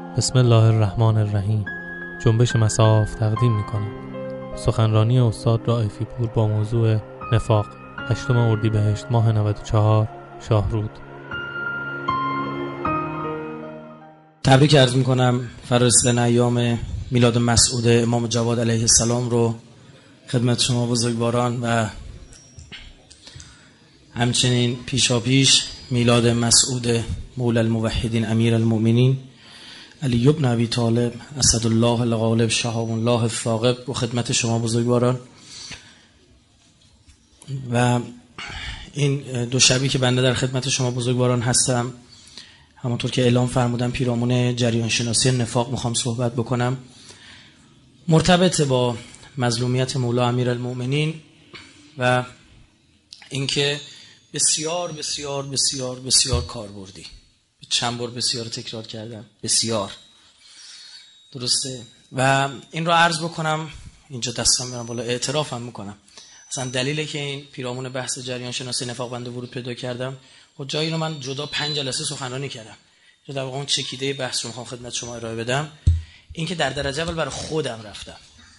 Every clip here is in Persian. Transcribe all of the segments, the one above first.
بسم الله الرحمن الرحیم. جنبش مصاف تقدیم می‌کند سخنرانی استاد رائفی پور با موضوع نفاق، 8 اردیبهشت ماه 94 شاهرود. تبریک عرض می‌کنم فرارسیدن ایام میلاد مسعود امام جواد علیه السلام رو خدمت شما بزرگواران و همچنین پیشاپیش میلاد مسعود مولا الموحدین امیر المؤمنین علی بن ابی طالب اسدالله الغالب شهاب الله الثاقب رو خدمت شما بزرگواران. و این دو شبی که بنده در خدمت شما بزرگواران هستم، همونطور که اعلام فرمودم پیرامون جریان شناسی نفاق میخوام صحبت بکنم، مرتبط با مظلومیت مولا امیر المؤمنین و اینکه بسیار بسیار بسیار بسیار کاربردی. چند بار بسیار تکرار کردم، بسیار درسته. و این رو عرض بکنم اینجا، دستم میرم بالا، اعترافم میکنم اصلا دلیلی که این پیرامون بحث جریان شناسی نفاق بنده ورود پیدا کردم و جایی رو من جدا 5 جلسه سخنرانی کردم، جو در واقع اون چکیده بحث رو میخوام خدمت شما ارائه بدم. این که در درجه اول برای خودم رفتم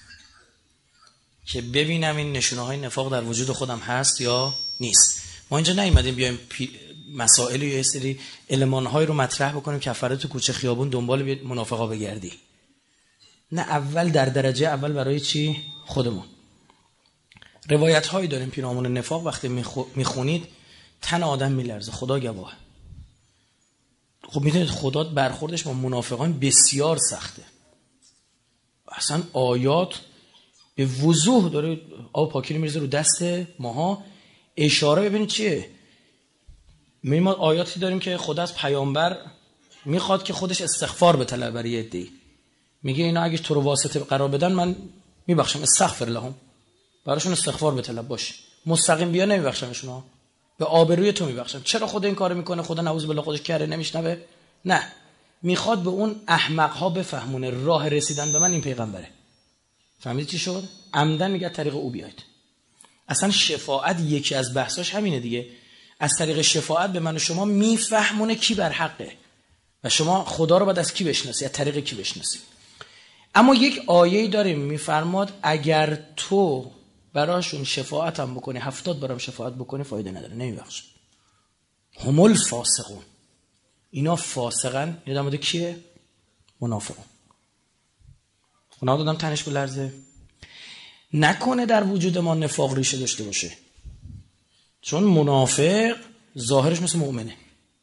که ببینم این نشونه های نفاق در وجود خودم هست یا نیست. ما اینجا نیومدیم بیایم مسائل یا یه سری المان‌های رو مطرح بکنیم که فردا تو کوچه خیابون دنبال منافقا بگردی. نه، اول در درجه اول برای چی؟ خودمون. روایت‌هایی داریم پیرامون نفاق، وقتی میخونید تن آدم میلرزه، خدا گواه. خب میدونید خدا برخوردش با منافقان بسیار سخته. اصلا آیات به وضوح داره آب پاکی رو میریزه رو دست ماها. اشاره ببینید چیه؟ ما آیاتی داریم که خدا از پیامبر میخواد که خودش استغفار بطلبه برای عده‌ای. میگه اینا اگه تو رو واسطه قرار بدن من میبخشم، استغفر لهم، براشون استغفار بطلب باش، مستقیم بیا نمیبخشمشون، به آبروی تو میبخشم. چرا خدا این کارو میکنه؟ خدا نعوذ بالله خودش کره نمیشنوه؟ نه، میخواد به اون احمق ها بفهمونه راه رسیدن به من این پیغمبره. فهمیدی چی شد؟ عمدن میگه طریق او بیاید. اصلا شفاعت یکی از بحثاش همینه دیگه. از طریق شفاعت به من و شما میفهمونه کی بر حقه و شما خدا رو باید از کی بشناسی، از طریق کی بشناسی. اما یک آیه‌ای داریم میفرماد اگر تو براشون شفاعت هم بکنی، 70 بارم شفاعت بکنی، فایده نداره، نمیبخش. هم الفاسقون، اینا فاسقن. یادم بوده کیه؟ منافقون. اونا دادم تنش بلرزه. نکنه در وجود ما نفاق ریشه داشته باشه، چون منافق ظاهرش مثل مؤمنه.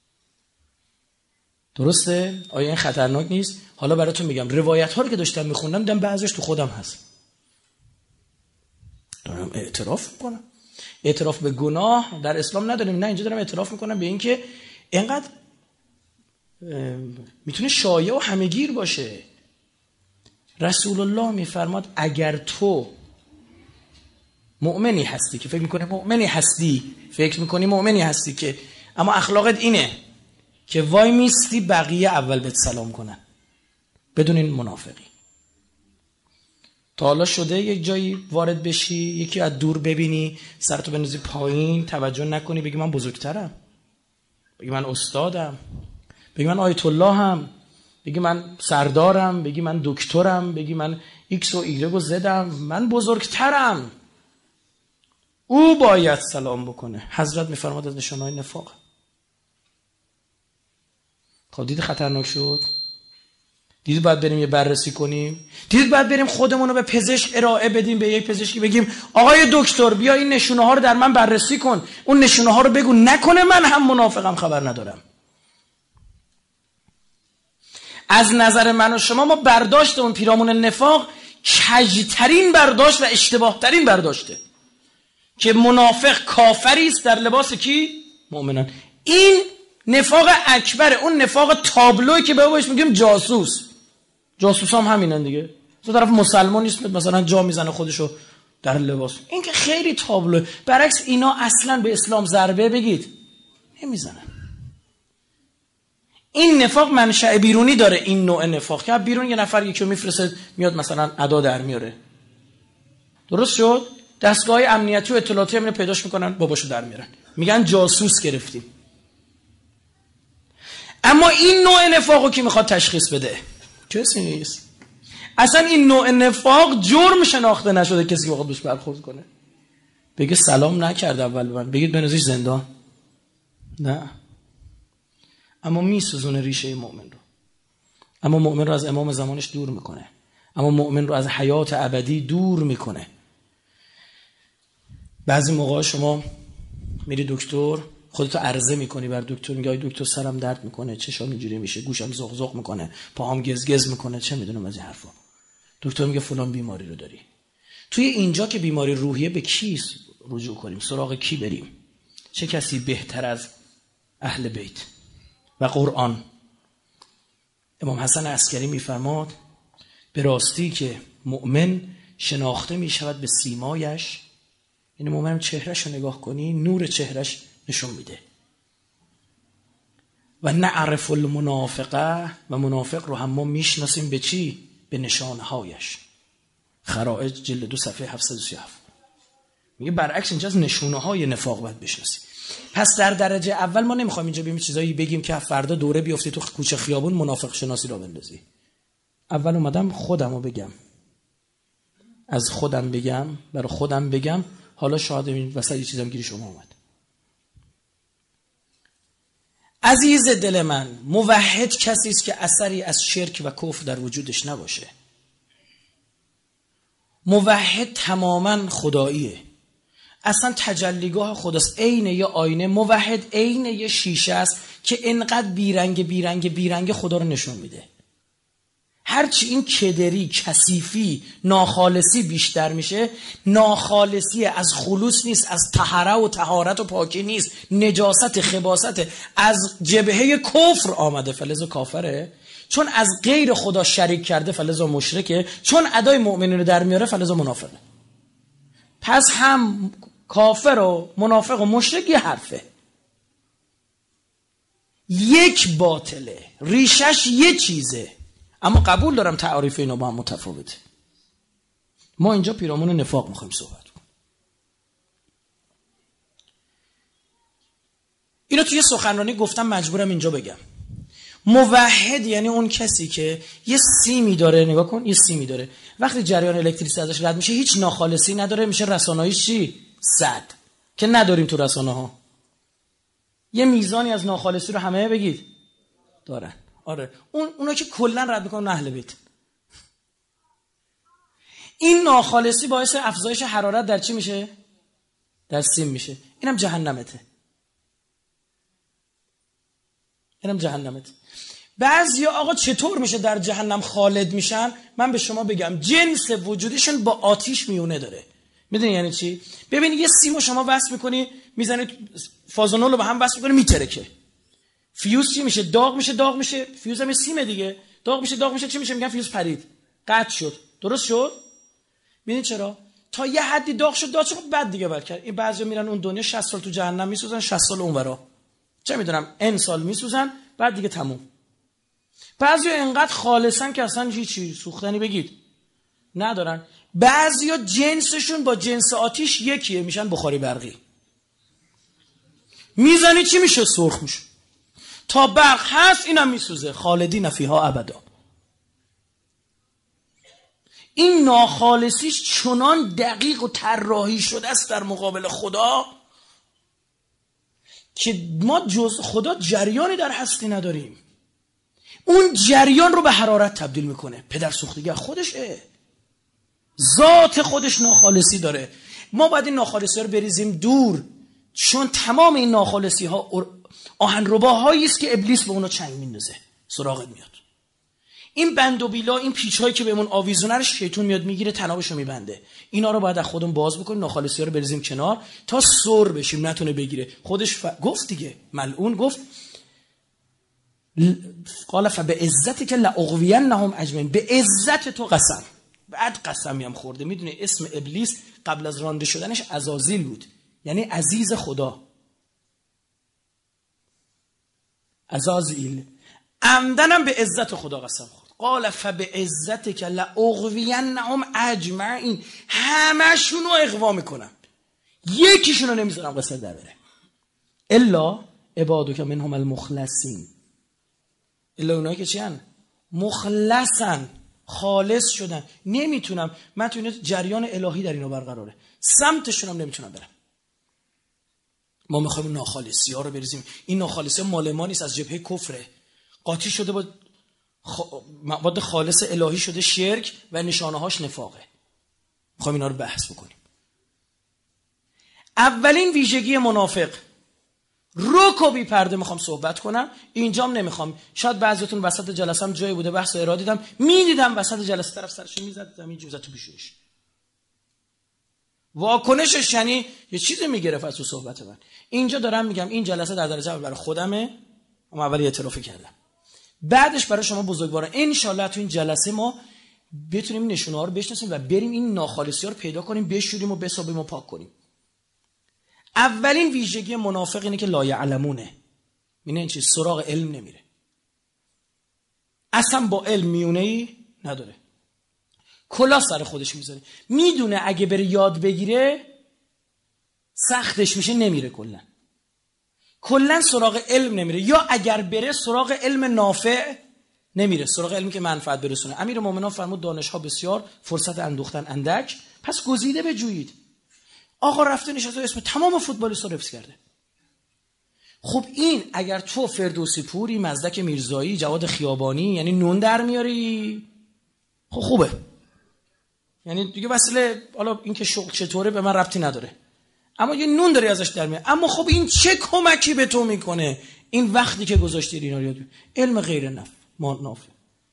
درسته؟ آیا این خطرناک نیست؟ حالا براتون میگم روایت ها رو که داشتم میخوندم دیدم بعضیش تو خودم هست. دارم اعتراف میکنم. اعتراف به گناه در اسلام نداریم، نه، اینجا دارم اعتراف میکنم به این که اینقدر میتونه شایع و همه‌گیر باشه. رسول الله میفرماد اگر تو مؤمنی هستی که فکر میکنی مؤمنی هستی که اما اخلاقت اینه که وای میستی بقیه اول بهت سلام کنن، بدون این منافقی. تا حالا شده یک جایی وارد بشی، یکی از دور ببینی، سرتو بندازی پایین، توجه نکنی، بگی من بزرگترم، بگی من استادم، بگی من آیت الله هم، بگی من سردارم، بگی من دکترم، بگی من ایکس و ایگرگ و زدم، من بزرگترم، او باید سلام بکنه. حضرت میفرماد از نشانه‌های نفاق. خب دید خطرناک شد؟ دید باید بریم یه بررسی کنیم؟ دید باید بریم خودمون رو به پزشک ارائه بدیم، به یک پزشکی بگیم آقای دکتر بیا این نشونه ها رو در من بررسی کن، اون نشونه ها رو بگو، نکنه من هم منافقم خبر ندارم. از نظر من و شما ما برداشت اون پیرامون نفاق کجترین برداشت و اشتباه ترین برداشته که منافق کافری است در لباس کی؟ مؤمنان. این نفاق اکبره، اون نفاق تابلوی که بهش میگیم جاسوس هم همینن دیگه. تو طرف مسلمان نیست مثلا جا میزنه خودشو در لباس، این که خیلی تابلوه. برعکس اینا اصلا به اسلام ضربه بگید نمیزنن. این نفاق منشأ بیرونی داره. این نوع نفاق که بیرون یه نفر یکی رو میفرسته میاد مثلا ادا در میاره، درست شد، دستگاه امنیتی و اطلاعاتی هم پیداش میکنن، باباشو در میارن، میگن جاسوس گرفتیم. اما این نوع نفاقو کی میخواد تشخیص بده؟ کسی نیست. اصلا این نوع نفاق جرم شناخته نشده کسی که بخواد بهش برخورد کنه. بگه سلام نکرد اول من، بگید بنازیش زندان. نه، اما میسوزونه ریشه مؤمن رو. اما مؤمن رو از امام زمانش دور میکنه. اما مؤمن رو از حیات ابدی دور میکنه. بعضی موقع شما میری دکتر، خودتو عرضه میکنی بر دکتر، میگه آی دکتر سرم درد میکنه، چشام اینجوری میشه، گوشم زغ زغ میکنه، پاهام گز میکنه، چه میدونم از این حرفا. دکتر میگه فلان بیماری رو داری. توی اینجا که بیماری روحیه به کی رجوع کنیم؟ سراغ کی بریم؟ چه کسی بهتر از اهل بیت و قرآن؟ امام حسن عسکری میفرماد به راستی که مؤمن شناخته میشود به سیمایش. یعنی مؤمن چهرهش رو نگاه کنی، نور چهرهش نشون میده. و نعرف المنافقه، و منافق رو هم ما میشناسیم به چی؟ به نشانهایش. خرائج جلد 2 صفحه 737 میگه برعکس اینجا از نشونه های نفاق باید بشناسی. پس در درجه اول ما نمیخوایم اینجا بیم چیزایی بگیم که فردا دوره بیافتی تو کوچه خیابون منافق شناسی را بندازی. اول اومدم خودم رو بگم، از خودم بگم، برای خودم بگم. حالا شاید این وسط یه چیزام گیری شما اومد. عزیز دل من، موحد کسی است که اثری از شرک و کفر در وجودش نباشه. موحد تماما خداییه، اصلا تجلیگاه خداست. عین یه آینه. موحد عین یه شیشه است که انقدر بیرنگ خدا رو نشون میده. هرچی این کدری، کثیفی، ناخالصی بیشتر میشه، ناخالصی از خلوص نیست، از طهاره و طهارت و پاکی نیست، نجاست، خباست، از جبهه کفر آمده، فلذا کافره. چون از غیر خدا شریک کرده، فلذا مشرکه. چون ادای مؤمنین رو در میاره، فلذا منافقه. پس هم کافر و منافق و مشرک یه حرفه، یک باطله، ریشش یه چیزه. اما قبول دارم تعاریف اینا با هم متفاوته. ما اینجا پیرامون نفاق میخوایم صحبت کنیم. اینو توی سخنرانی گفتم، مجبورم اینجا بگم. موحد یعنی اون کسی که یه سیمی داره، نگاه کن، یه سیمی داره، وقتی جریان الکتریسیته ازش رد میشه هیچ ناخالصی نداره، میشه رسانه‌ایش چی؟ 100. که نداریم تو رسانه‌ها. یه میزانی از ناخالصی رو همه بگید دارن. آره، اونا که کلا رد میکنن اهل بیت. این ناخالصی باعث افزایش حرارت در چی میشه؟ در سیم میشه. اینم جهنمته. بعضیا آقا چطور میشه در جهنم خالد میشن؟ من به شما بگم، جنس وجودشون با آتیش میونه داره. میدونی یعنی چی؟ ببینید یه سیمو شما وصل میکنی، میزنید فازونول رو به هم وصل میکنی، میترکه. فیوز چی میشه؟ داغ میشه. فیوز هم سیمه دیگه. داغ میشه چی میشه؟ میگن فیوز پرید، قطع شد. درست شد؟ ببینید چرا؟ تا یه حدی داغ شد بعد دیگه ول کرد. این بعضیا میرن اون دنیا 60 سال تو جهنم میسوزن، 60 سال اونورا، چه میدونم ان سال میسوزن، بعد دیگه تموم. بعضیا انقدر خالصن که اصلا هیچی سوختنی بگید ندارن. بعضیا جنسشون با جنس آتیش یکیه، میشن بخاری برقی. میزنی چی میشه؟ سرخ میشه. تا برق هست اینم میسوزه. خالدین فیها ابدا. این ناخالصیش چنان دقیق و طراحی شده است در مقابل خدا که ما جز خدا جریانی در هستی نداریم. اون جریان رو به حرارت تبدیل میکنه. پدر سوختگی خودشه، ذات خودش ناخالصی داره. ما باید این ناخالصی رو بریزیم دور، چون تمام این ناخالصی ها آهنرباهایی است که ابلیس به اونا چنگ میندازه، سراغت میاد. این بند و بیلا، این پیچ‌هایی که بهمون آویزونه رو شیطان میاد میگیره، تنابشو میبنده. اینا رو باید از خودمون باز بکنیم، ناخالصی‌ها رو بریزیم کنار تا سر بشیم، نتونه بگیره. خودش گفت دیگه، ملعون گفت قال فبعزتک لاغوینهم اجمعین. به عزت تو قسم. بعد قسمی هم خورده. میدونه اسم ابلیس قبل از رانده شدنش عزازیل بود، یعنی عزیز خدا. عزازیل عمدنم به عزت خدا قسم خورد. قال فبعزتک لاغوینهم اجمعین. همشون رو اغوا میکنم، یکیشون رو نمیذارم قصر در بره. الا عبادک منهم المخلصین. الا اونایی که چی هن؟ مخلصن، خالص شدن. نمیتونم من تو این جریان الهی در اینو برقراره، سمتشون هم نمیتونم برم. ما میخوایم ناخالصی ها رو بریزیم. این ناخالصی مال ما نیست، از جبهه کفره، قاطی شده با مواد خالص الهی، شده شرک و نشانه هاش نفاقه. میخوایم اینا رو بحث بکنیم. اولین ویژگی منافق، رک و بی پرده میخوام صحبت کنم. اینجام نمیخوام، شاید بعضیتون وسط جلسه هم جایی بوده بحث ارائه دیدم، میدیدم وسط جلسه طرف سرش میزد زمین، جوزه تو پیشونیش، واکنشش یعنی یه چیزی میگرفت از تو صحبت من. اینجا دارم میگم این جلسه در درجه اول برای خودمه، اما اولی اعتراف کردم، بعدش برای شما بزرگواران. ان شاءالله تو این جلسه ما بتونیم نشونه ها رو بشناسیم و بریم این ناخالصی ها رو پیدا کنیم، بشوریم و بسابیم و پاک کنیم. اولین ویژگی منافق اینه که لا یعلمونه. این چیز سراغ علم نمیره، اصلا با علم میونه‌ای نداره، کلا سر خودش میذاره. میدونه اگه بره یاد بگیره سختش میشه، نمیره. کلا سراغ علم نمیره، یا اگر بره سراغ علم نافع نمیره، سراغ علمی که منفعت برسونه. امیرالمومنین فرمود دانش‌ها بسیار، فرصت اندوختن اندک، پس گزیده بجویید. آقا رفته نشسته اسم تمام فوتبالیست‌ها رو حفظ کرده. خب این اگر تو فردوسی پوری، مزدک میرزایی، جواد خیابانی، یعنی نون در میاری، خب خوبه، یعنی دیگه وسیله، حالا این که شغل چطوره به من ربطی نداره، اما یه نون داری ازش در میاری. اما خب این چه کمکی به تو میکنه این وقتی که گذاشتی اینا رو یاد بگیری؟ علم غیر نافع.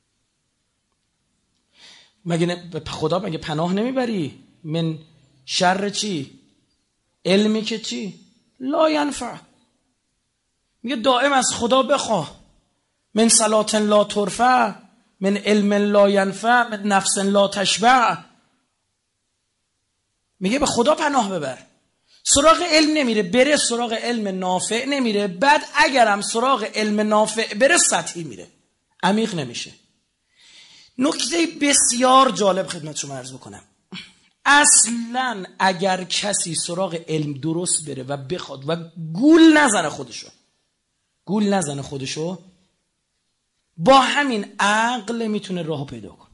مگه خدا مگه پناه نمیبری من شر چی؟ علمی که چی؟ لا ینفع. میگه دائم از خدا بخواه، من صلات لا ترفع، من علم لا ینفع، من نفس لا تشبع. میگه به خدا پناه ببر. سراغ علم نمیره، بره سراغ علم نافع نمیره. بعد اگرم سراغ علم نافع بره سطحی میره، عمیق نمیشه. نکته بسیار جالب خدمت شما عرض بکنم. اصلا اگر کسی سراغ علم درست بره و بخواد و گول نزنه خودشو، با همین عقل میتونه راهو پیدا کنه.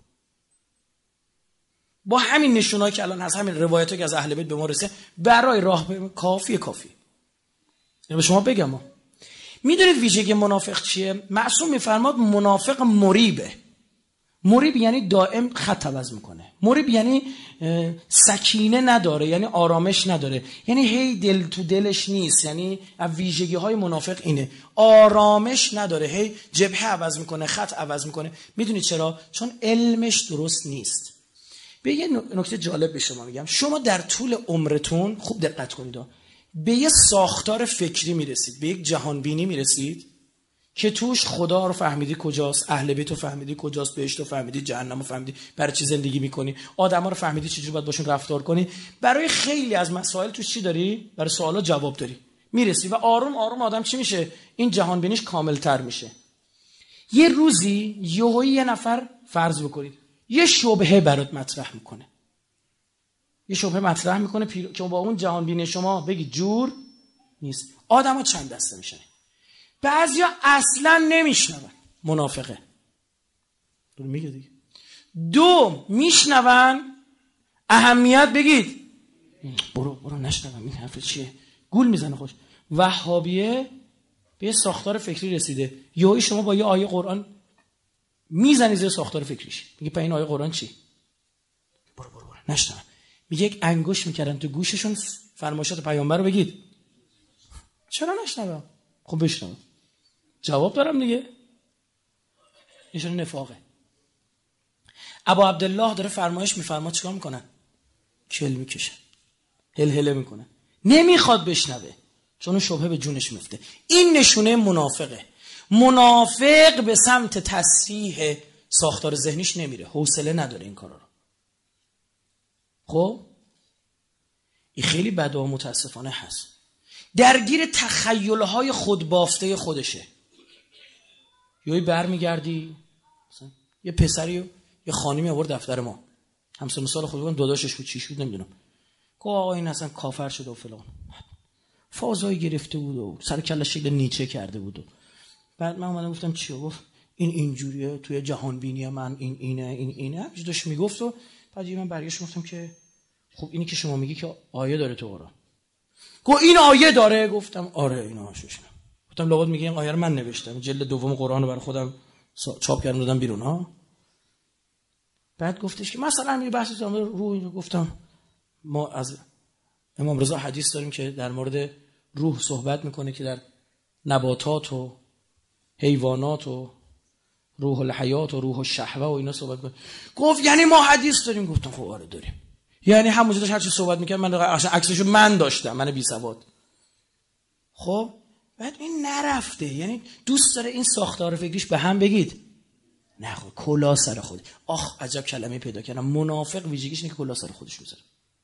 با همین نشونایی که الان هست، همین روایتایی که از اهل بیت به ما رسه، برای راه کافی. به شما بگم، میدونید ویژگی منافق چیه؟ معصوم میفرماد منافق مریبه. مریب یعنی دائم خط عوض میکنه. مریب یعنی سکینه نداره، یعنی آرامش نداره، یعنی هی دل تو دلش نیست. یعنی ویژگی های منافق اینه، آرامش نداره، هی جبهه عوض میکنه، خط عوض میکنه. میدونید چرا؟ چون علمش درست نیست. به یه نکته جالب به شما میگم، شما در طول عمرتون خوب دقت کنید، به یه ساختار فکری میرسید، به یک جهانبینی میرسید که توش خدا رو فهمیدی کجاست، اهل بیت رو فهمیدی کجاست، بهشت رو فهمیدی، جهنم رو فهمیدی، برای چی زندگی میکنی، آدما رو فهمیدی چجوری باید باشون رفتار کنی. برای خیلی از مسائل توش چی داری؟ برای سوالا جواب داری، میرسی و آروم آروم آدم چی میشه؟ این جهانبینیش کاملتر میشه. یه روزی یه نفر فرض بکنید یه شبهه برات مطرح میکنه، که با اون جهانبینی شما بگید جور نیست. آدما چند دسته میشن، بعضیا اصلا نمیشنون، منافقه. دور میگه دیگه. دو میشنون، اهمیت بگید برو نشنوم این حرف چیه، گول میزنه خوش. وهابیه به یه ساختار فکری رسیده، یهو شما با یه آیه قرآن میزنی زیر ساختار فکریش، میگه این آیه قرآن چی؟ برو نشنوم. میگه یک انگوش میکردن تو گوششون فرمایشات پیامبر رو بگید. چرا نشنوم؟ خب بشنوم، جواب دارم دیگه. ایشون نفاقه. ابا عبدالله داره فرمایش میفرما، چیکار میکنن؟ کل میکشن، هل میکنن، نمیخواد بشنوه چون اون شبهه به جونش میفته. این نشونه منافقه. منافق به سمت تصحیح ساختار ذهنیش نمیره، حوصله نداره این کارا رو. خب این خیلی بده و متاسفانه هست، درگیر تخیلهای خودبافته خودشه. یهو برمیگردی مثلا یه پسری یه خانمی آورد دفتر ما، همسن سال خودمون، داداشش بود، چیش بود نمیدونم، گفت آقا این اصلا کافر شده و فلان، فازایی گرفته بود و سر کله شکل نیچه کرده بود. بعد من اومدم گفتم چیو؟ گفت این اینجوریه، توی جهان بینی من این اینه همینجوری داشت میگفت. و بعد من برگشت گفتم که خب اینی که شما میگی که آیه داره تو قرآن. گفت این آیه داره. گفتم آره اینا هاشوشم. گفتم لابد میگه این آیه رو من نوشتم، جلد دوم قرآن رو برای خودم چاپ کردم دادم بیرون ها. بعد گفتش که مثلا می بحث روح. گفتم ما از امام رضا حدیث داریم که در مورد روح صحبت میکنه که در نباتات و حیوانات و روح الحیات و روح الشهوه و اینا صحبت میکنه. گفت یعنی ما حدیث داریم؟ گفتم خب آره داریم. یعنی همونجا داشت هر چی صحبت میکرد من اصلا عکسشو من داشتم، من بی سواد. خب بعد این نرفته، یعنی دوست داره این ساختار فکریش به هم بگید نه خب کلا سر خود. آخ عجب کلمه پیدا کردم. منافق ویژگیش اینه که کلا سر خودش میذاره.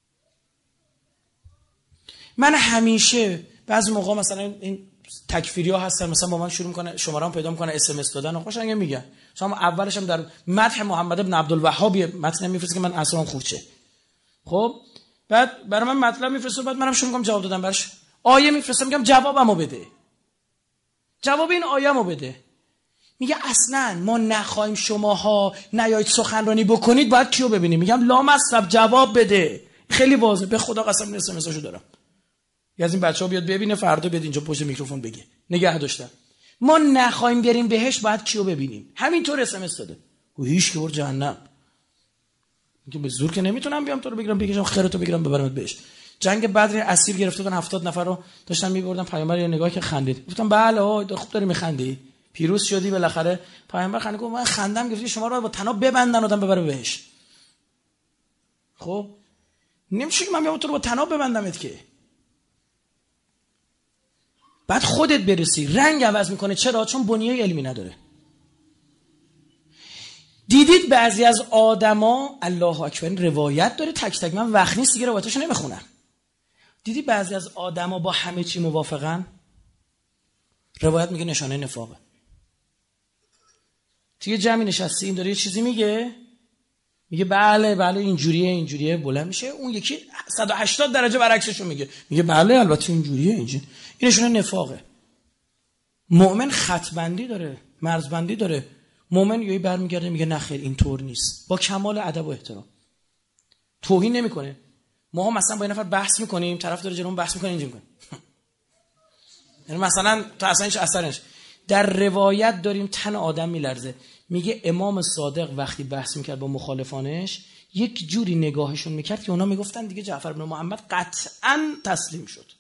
من همیشه بعضی موقع مثلا این تکفیریا هستن مثلا با من شروع میکنه شماره‌ام پیدا میکنه اس ام اس دادن و قشنگ میگن. مثلا اولش هم در مدح محمد ابن عبدالوهاب متن میفرسته که من اصلا خوب چه. خب بعد برای من مطلب میفرسته، بعد منم شروع میکنم جواب دادن براش. آیه میفرستم میگم جوابمو بده. جواب این آیه‌مو بده. میگه اصلا ما نخوایم شماها نیایید سخنرانی بکنید، باید کیو ببینیم؟ میگم لامصب جواب بده. خیلی واضحه، به خدا قسم اس ام اساشو دارم. یه از این بچه‌ها بیاد ببینه فردا بیاد اینجا پشت میکروفون بگه. نگه داشتم. ما نخوایم بریم بهش، باید کیو ببینیم؟ همینطور اس ام اس داده. و هیچ که بر جهنم. میگه به زور که نمیتونم بیام تو رو بگیرم بکشم خیرتو بگیرم ببرمت بهش. جنگ بدر اسیر گرفته بودن 70 نفر رو داشتن میبردن. پیامبر یه نگاه که خندید. گفتم بله خوب داری میخندی. پیروز شدی بالاخره. پیامبر خندید گفت من خندم گرفتی شما رو با طناب ببندن آدم ببره بهش. خب نمیشه که من بیام تو رو با طناب ببندمت که. بعد خودت برسی. رنگ عوض میکنه. چرا؟ چون بنیه علمی نداره. دیدید بعضی از آدما الله اکبر روایت داره تک تک، من وقت نیست دیگه روایتاشو نمیخونم. دیدی بعضی از آدما با همه چی موافقن؟ روایت میگه نشانه نفاقه. توی جمعی نشستی این داره یه چیزی میگه بله اینجوریه بلند میشه، اون یکی 180 درجه برعکسشو میگه بله البته اینجوریه. این نشانه نفاقه. مؤمن خطبندی داره، مرزبندی داره. مؤمن یهو برمیگرده میگه نه خیر اینطور نیست، با کمال ادب و احترام. توهین نمیکنه. ما مثلا با یه نفر بحث میکنیم، طرف داره جلومون بحث میکنه اینجوری میکنه. یعنی مثلا تو اصلا هیچ اثرش. در روایت داریم تن آدم میلرزه. میگه امام صادق وقتی بحث میکرد با مخالفانش یک جوری نگاهشون میکرد که اونا میگفتن دیگه جعفر بن محمد قطعاً تسلیم شد.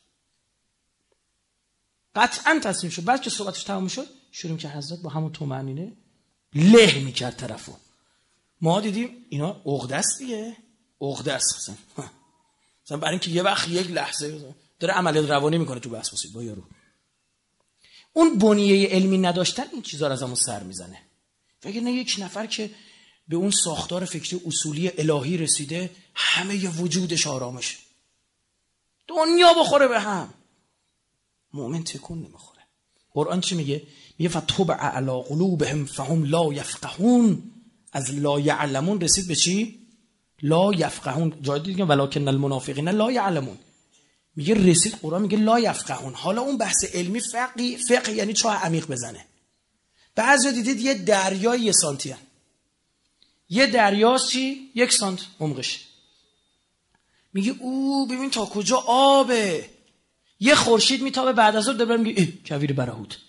بعد که صحبتش تمام شد شروع که حضرت با همون طمأنینه له میکرد طرفو. ما دیدیم اینا عقده است دیگه. عقده است مثلا برای اینکه یه وقت یک لحظه داره عملیات روانی میکنه تو بحث با یارو. اون بنیه علمی نداشتن این چیزا رو ازمون سر میزنه. فکر نه یک نفر که به اون ساختار فکری اصولی الهی رسیده همه ی وجودش آرامش، دنیا بخوره به هم. مؤمن تکون نمیخوره. قرآن چی میگه؟ میگه فتطبع علی قلوبهم فهم لا یفقهون. از لا یعلمون رسید به چی؟ لا یفقهون. جای دیگه ولکن المنافقین لا یعلمون. میگه رسید قرآن میگه لا یفقهون. حالا اون بحث علمی فقه یعنی چاه عمیق بزنه. بعضی دیدید یه دریای 1 سانتی هست. یه دریاست چی؟ 1 سانت عمقش. میگه او ببین تا کجا آبه. یه خورشید میتابه بعد از اون دوباره میگه کویر برهوت.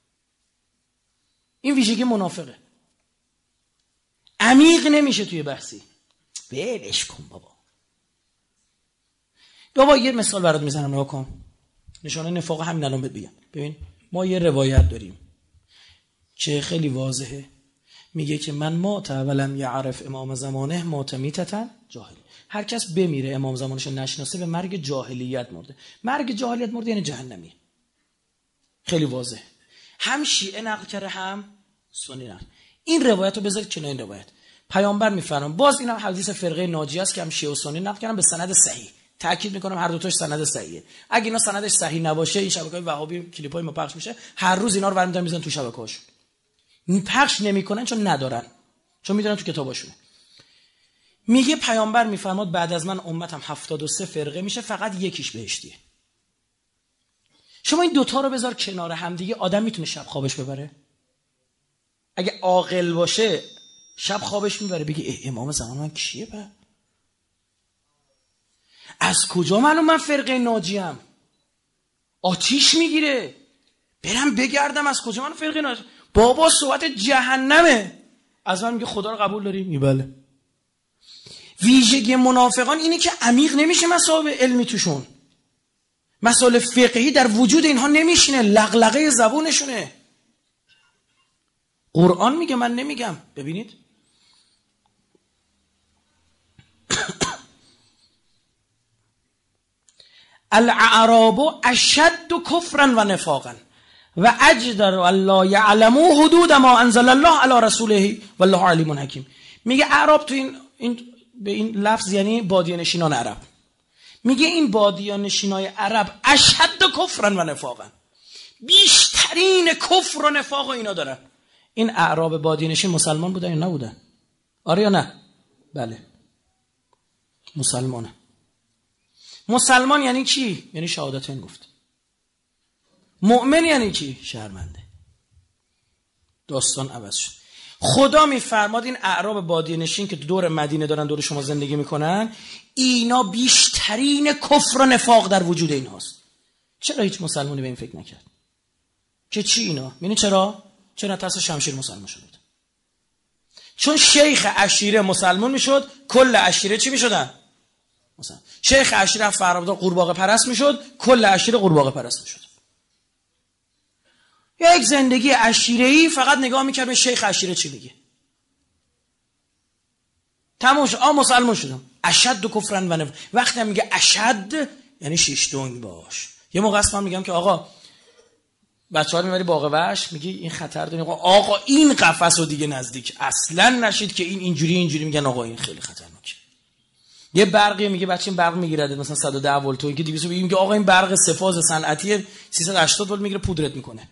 این ویژگی منافقه. عمیق نمیشه توی بحثی. ولش کن بابا یه مثال برات میزنم نگاه کن. نشانه نفاق همین الان بهت بگم. ببین ما یه روایت داریم که خیلی واضحه. میگه که من مات ولم یعرف امام زمانه مات میتتن جاهل. هر کس بمیره امام زمانش نشناسه به مرگ جاهلیت مرده. مرگ جاهلیت مرده یعنی جهنمی. خیلی واضحه. هم شیعه نقل کرده هم سنی نقل. این روایت رو بذارید کنار این روایت. پیامبر میفرمان باز اینم حدیث فرقه ناجیه است که هم شیعه و سنی نقل کردن به سند صحیح. تاکید میکنم هر دو تاش سند صحیحه. اگه اینا سندش صحیح نباشه این شبکه‌های وهابی کلیپای ما پخش میشه، هر روز اینا رو برمی‌دارن میذارن تو شبکه‌هاشون. پخش نمیکنن چون ندارن، چون میدونن تو کتاباشونه. میگه پیامبر میفرماد بعد از من امتم 73 فرقه میشه، فقط یکیش بهشتیه. شما این دوتا رو بذار کنار هم دیگه، آدم میتونه شب خوابش ببره؟ اگه عاقل باشه شب خوابش میبره بگه امام زمان من کیه با؟ از کجا من فرقه ناجیم؟ آتیش میگیره، برم بگردم از کجا من فرقه ناجیم؟ بابا صحبت جهنمه. از من میگه خدا رو قبول داری؟ میبله. ویژگی منافقان اینه که عمیق نمیشه مسائل علمی توشون، مسائل فقهی در وجود اینها نمیشینه، لغلغه زبونشونه. قرآن میگه، من نمیگم. ببینید الاعراب اشد کفرا و نفاقا و اجدر الله یعلموا حدود ما انزل الله علی رسوله والله علیم حکیم. میگه اعراب تو این به این لفظ یعنی بادیه نشینان عرب. میگه این بادیه نشینای عرب اشد کفرا و نفاقا، بیشترین کفر و نفاق اینا دارن. این اعراب بادیه نشین مسلمان بودن یا نبودن؟ آره یا نه؟ بله مسلمانه. مسلمان یعنی چی؟ یعنی شهادتین گفت. مؤمن یعنی چی؟ شرمنده. داستان عوض شد. خدا میفرماد این اعراب بادیه نشین که دور مدینه دارن دور شما زندگی میکنن، اینا بیشترین کفر و نفاق در وجود اینهاست. چرا هیچ مسلمانی به این فکر نکرد که چی اینا؟ یعنی چرا ترس شمشیر مسلمان شد؟ چون شیخ عشیره مسلمان میشد، کل عشیره چی میشدن؟ مثلا شیخ عشیره فرمانبردار قورباغه پرست میشد، کل عشیره قورباغه پرست میشد. یک زندگی عشیره‌ای فقط نگاه میکرد به شیخ عشیره چی میگه. تموم شد، مسلمان شدم. اشد کفرا و نفاقا. وقتی میگه اشد یعنی شیش دنگ باش. یه موقع است من میگم که آقا بچه‌ها رو میبری باغ وحش، میگی این خطر داره، آقا این قفس رو دیگه نزدیک اصلا نشید که این اینجوری میگن آقا این خیلی خطرناکه. یه برقی میگه بچه این برق میگیره مثلا 110 ولت و اینکه 200 میگه آقا این برق سه‌فاز صنعتی 380 ولت میگیره پودرت میکنه.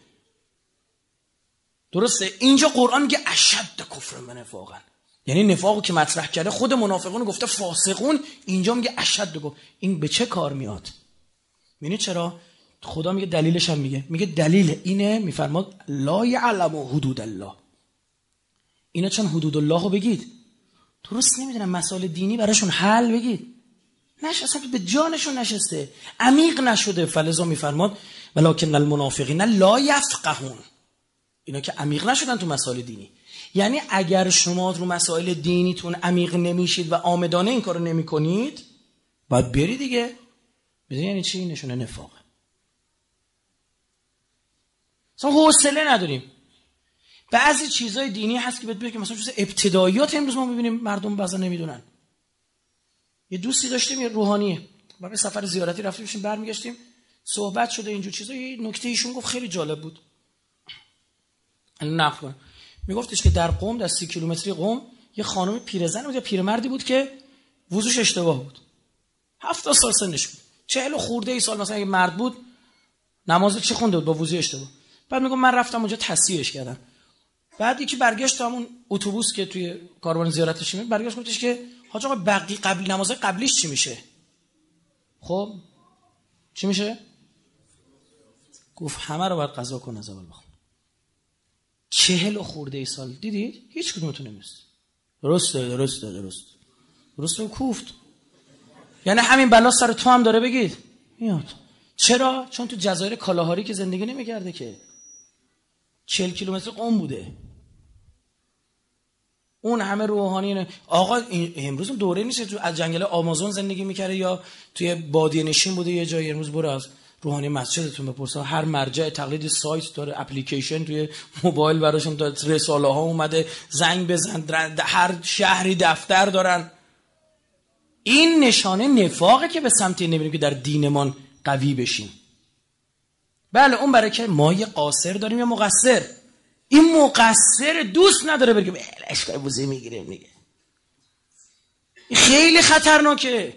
درسته؟ اینجا قرآن میگه اشد کفر و نفاقا، یعنی نفاقو که مطرح کرده خود منافقون گفته فاسقون، اینجا میگه اشد کفر. این به چه کار میاد؟ میبینید چرا؟ خدا میگه دلیلش هم میگه دلیل اینه، میفرماد لا یعلم حدود الله. اینا چون حدود الله رو بگید درست نمیدونن مسائل دینی براشون حل بگید، اصلا به جانشون نشسته، عمیق نشده. فلذا میفرماد ولکن المنافقین لا یفقهون. اینا که عمیق نشدن تو مسائل دینی. یعنی اگر شما رو مسائل دینیتون عمیق نمیشید و عامدانه این کارو نمیکنید، باید بری دیگه. بدون یعنی چی؟ نشونه نفاقه. اصلا حوصله نداریم. بعضی چیزای دینی هست که بهت که مثلا چیز ابتداییات امروز ما میبینیم مردم بعضا نمیدونن. یه دوستی داشتیم، یه روحانیه، برای سفر زیارتی رفتیم، برمیگشتیم صحبت شده اینجور چیزا. یه نکته ایشون گفت خیلی جالب بود. نقل کنم. میگفتش که در قم، در 30 کیلومتری قم، یه خانم پیرزن بود یا پیرمردی بود که وضوش اشتباه بود. 70 سال سنش بود. 40 خورده ای سال مثلا اگه مرد بود نماز چه خونده بود با وضو اشتباه. بعد میگم من رفتم اونجا تصحیحش کردم. بعد یکی برگشت تا همون اتوبوس که توی کاروان زیارتش میاد، برگشت گفتش که حاج آقا بقیه قبل نماز قبلیش چی میشه؟ خب چی میشه؟ گفت همه رو باید قضا کن از اول بخون. 40 خورده ای سال دیدید؟ هیچ کدومتون نمیست. درسته کوفت. یعنی همین بلا سر تو هم داره بگید میاد. چرا؟ چون تو جزایر کالاهاری که زندگی نمی‌کرده که 40 کیلومتر قم بوده. اون همه روحانی. آقا امروز دوره نیست تو از جنگل آمازون زندگی می‌کرده یا توی بادیه نشین بوده یه جایی. امروز برو از روحانی مسجدتون بپرسن، هر مرجع تقلید سایت داره، اپلیکیشن توی موبایل براشون داره، رساله ها اومده، زنگ بزن، هر شهری دفتر دارن. این نشانه نفاقه که به سمت این نمیریم که در دینمان قوی بشیم. بله اون برای که ما یه قاصر داریم یا مقصر. این مقصر دوست نداره بگه اشکال بوزه میگیره میگه. این خیلی خطرناکه.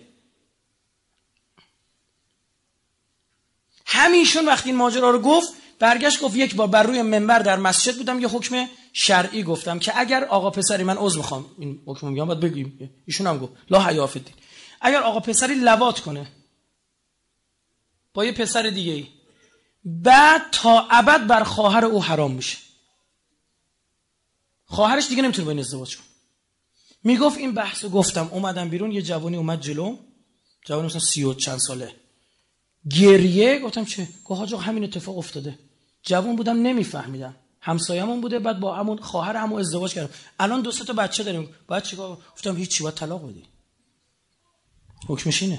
همیشون وقتی این ماجرا رو گفت برگشت گفت یک بار بر روی منبر در مسجد بودم یه حکم شرعی گفتم که اگر آقا پسری، من عذر میخوام این حکم میگم باید بگیم، ایشون هم گفت لا حیا فی الدین، اگر آقا پسری لواط کنه با یه پسر دیگه ای بعد تا ابد بر خواهر او حرام میشه. خواهرش دیگه نمیتونه با این ازدواج کنه. میگفت این بحثو گفتم، اومدم بیرون، یه جوانی اومد جلوم، جوانی مثلا 30 و چند ساله، گریه. گفتم چه؟ گفت حاج آقا همین اتفاق افتاده. جوان بودم نمیفهمیدم، همسایه‌مون بوده، بعد با همون خواهر همون ازدواج کردم، الان 2 تا بچه داریم، باید چیکار؟ گفتم هیچی، باید طلاق بدی، حکمش اینه.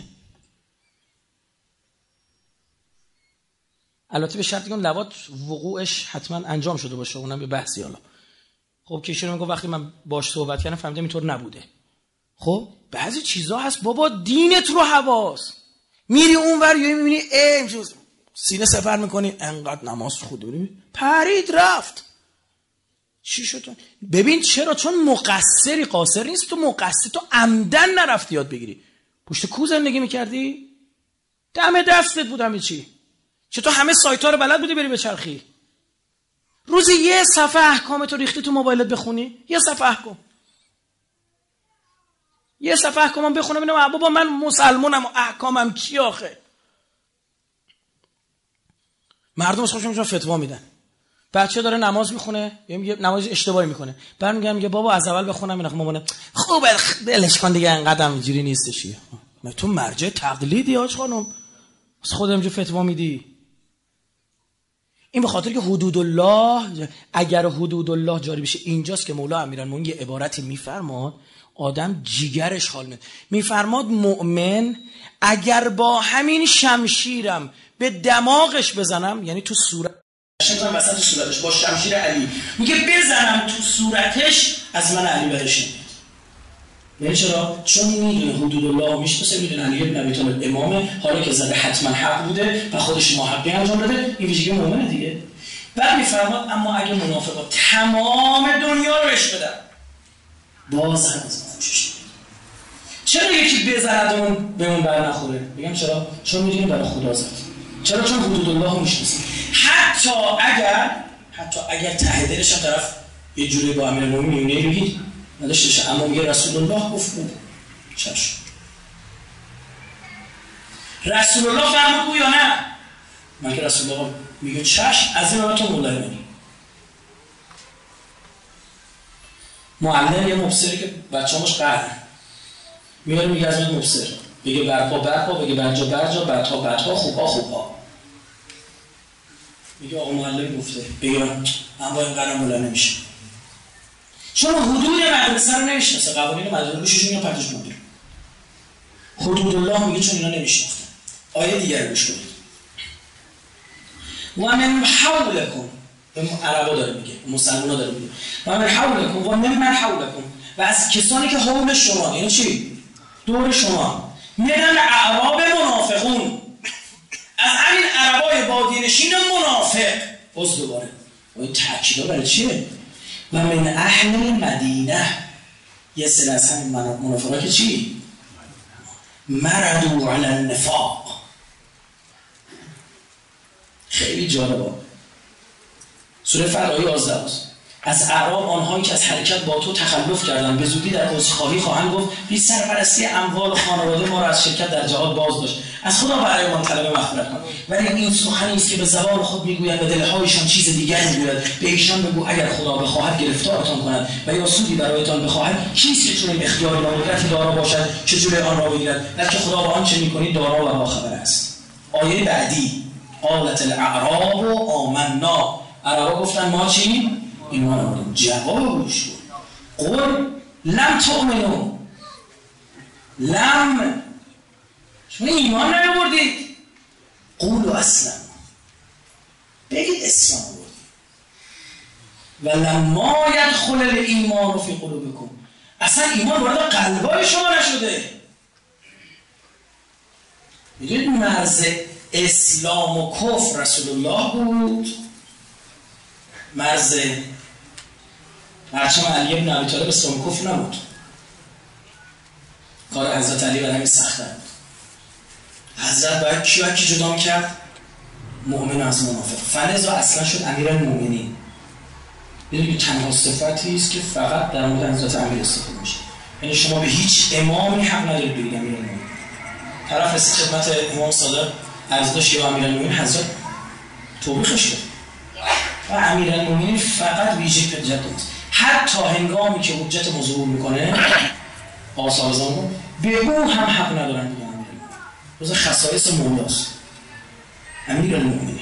البته به شرط دیگه لواط وقوعش حتما انجام شده باشه، اونم به بحثی. حالا خب که ایشون میگه وقتی من باهاش صحبت کردم فهمیدم اینطور نبوده. خب بعضی چیزا هست بابا دینت رو حواس، میری اونور یا میبینی امروز سینه سپر میکنی، انقدر نماز خود ببین پرید رفت. چی شد؟ ببین چرا؟ چون مقصری، قاصر نیست، تو مقصر، تو عمدن نرفتی یاد بگیری. پشت کو زندگی میکردی؟ دم دستت بود همه چی. چطور همه سایت‌ها رو بلد بودی بری بچرخی؟ روزی یه صفحه احکامتو ریختی تو موبایلت بخونی؟ یه صفحه احکام، یه صفحه احکامم بخونم ببینم بابا من مسلمانم و احکامم کی آخه؟ مردم از خودشون فتوا میدن. بچه داره نماز میخونه، میگه نماز اشتباهی میکنه، بعد میگه بابا از اول بخونم. اینا مامانه خوبه بلش کن دیگه، انقدرم اینجوری نیستش. تو مرجع تقلیدی حاج خانم، از خودت اینجوری فتوا میدی؟ این به خاطر که حدود الله، اگر حدود الله جاری بشه، اینجاست که مولا امیرالمومنین یه عبارتی میفرماد آدم جیگرش حال میاد. میفرماد مؤمن اگر با همین شمشیرم به دماغش بزنم، یعنی تو صورت وسط صورتش با شمشیر علی، میگه بزنم تو صورتش، از من علی برش نمیاد. یعنی چرا؟ چون میدونه حدود الله میشناسه، میدونه علی بن ابی طالب امامه، حالا که زده حتما حق بوده و خودش محقق انجام داده، این ویژگی مؤمنه دیگه. بعد میفرماد اما اگه منافقا تمام دنیا رو بهش بدن، باز هم از ما خوشش نمیاد. چرا یکی بزندمون به اون بر نخوره؟ بگم چرا؟ چون میدونی برای خدا زد. چرا؟ چون حدود الله میشناسه. حتی اگر ته دلش هم طرف یه جوری با امیرالمومنین میونه بگید نداشتش، اما میگه رسول الله گفت چشم. رسول الله فرمود یا نه؟ من که رسول الله میگه چشم، از این تو مولای منی. معلم یه مبصری که بچه‌هاش قهرن میاره میگه از من مبصر، بگه برپا، بگه برجا، بعدها خوبها. میگه آقا معلم گفته، بگه من با این قرار مولا نمیشه. چون حدود مدرسه رو نمیشناسه، قوانین مدرسه روششون یا پرتش مدیر. حدود الله میگه چون اینا نمیشناختن. آیه دیگر رو گوش کنید. و من حولکم، عربا داره میگه، مسلمانا داره میگه. و من حولکم و من حولکم، و از کسانی که حول شما، یعنی چی؟ دور شما، من اعراب منافقون، از همین عربای بادیه‌نشین منافق. باز دوباره این تأکیدا برای چیه؟ و من اهل مدینه، یه سری از همین منافقا که چی؟ مردوا علی النفاق. خیلی جالبه. سوره فتح آیه 11 از اعراب آنهایی که از حرکت با تو تخلف کردند به زودی در عذرخواهی خواهند گفت بی سرپرستی اموال و خانواده ما را از شرکت در جهاد باز داشت، از خدا برای ما طلب مغفرت کن. ولی این سخنی است که به زبان خود میگویند و دلهایشان چیز دیگری میگوید. به ایشان بگو اگر خدا بخواهد گرفتارتان کند و یا سودی برایتان بخواهد، کیست که چنین اختیاری و قدرتی دارا باشد چجوری آن را بگیرد؟ بلکه خدا با آنچه میکنید دارا و باخبر است. آیه بعدی قالت الاعراب آمنا، عربا گفتن ما چی؟ ایمان آوردیم. جواب گوش کن. قل لم تؤمنوا، لم، شما ایمان نیاوردید. قولوا اسلم، بگید اسلام آوردید. و لما یدخل الایمان فی قلوبکم، اصلا ایمان وارد قلبای شما نشده. میدونید مرز اسلام و کفر رسول الله بود. مرز پرچم علی بن ابی طالب اسلام و کفر نبود. کار حضرت علی برای همین سخت بود. حضرت باید کی جدا میکرد؟ مؤمن از منافق. فلذا اصلا شد امیرالمومنین. یعنی تنها صفتی است که فقط در مورد حضرت امیر استفاده میشه. یعنی شما به هیچ امامی حق ندارید بگید امیرالمومنین. طرف رسید خدمت امام صادق عرض داشت یا امیرالمومنین، حضرت توبیخش کرد. و امیرالمومنین فقط ویژه حجت است. حتی هنگامی که حجت ما ظهور میکنه آثار زمان به او هم حق ندارن دیگه. روز خصایص مولاست امیرالمومنین.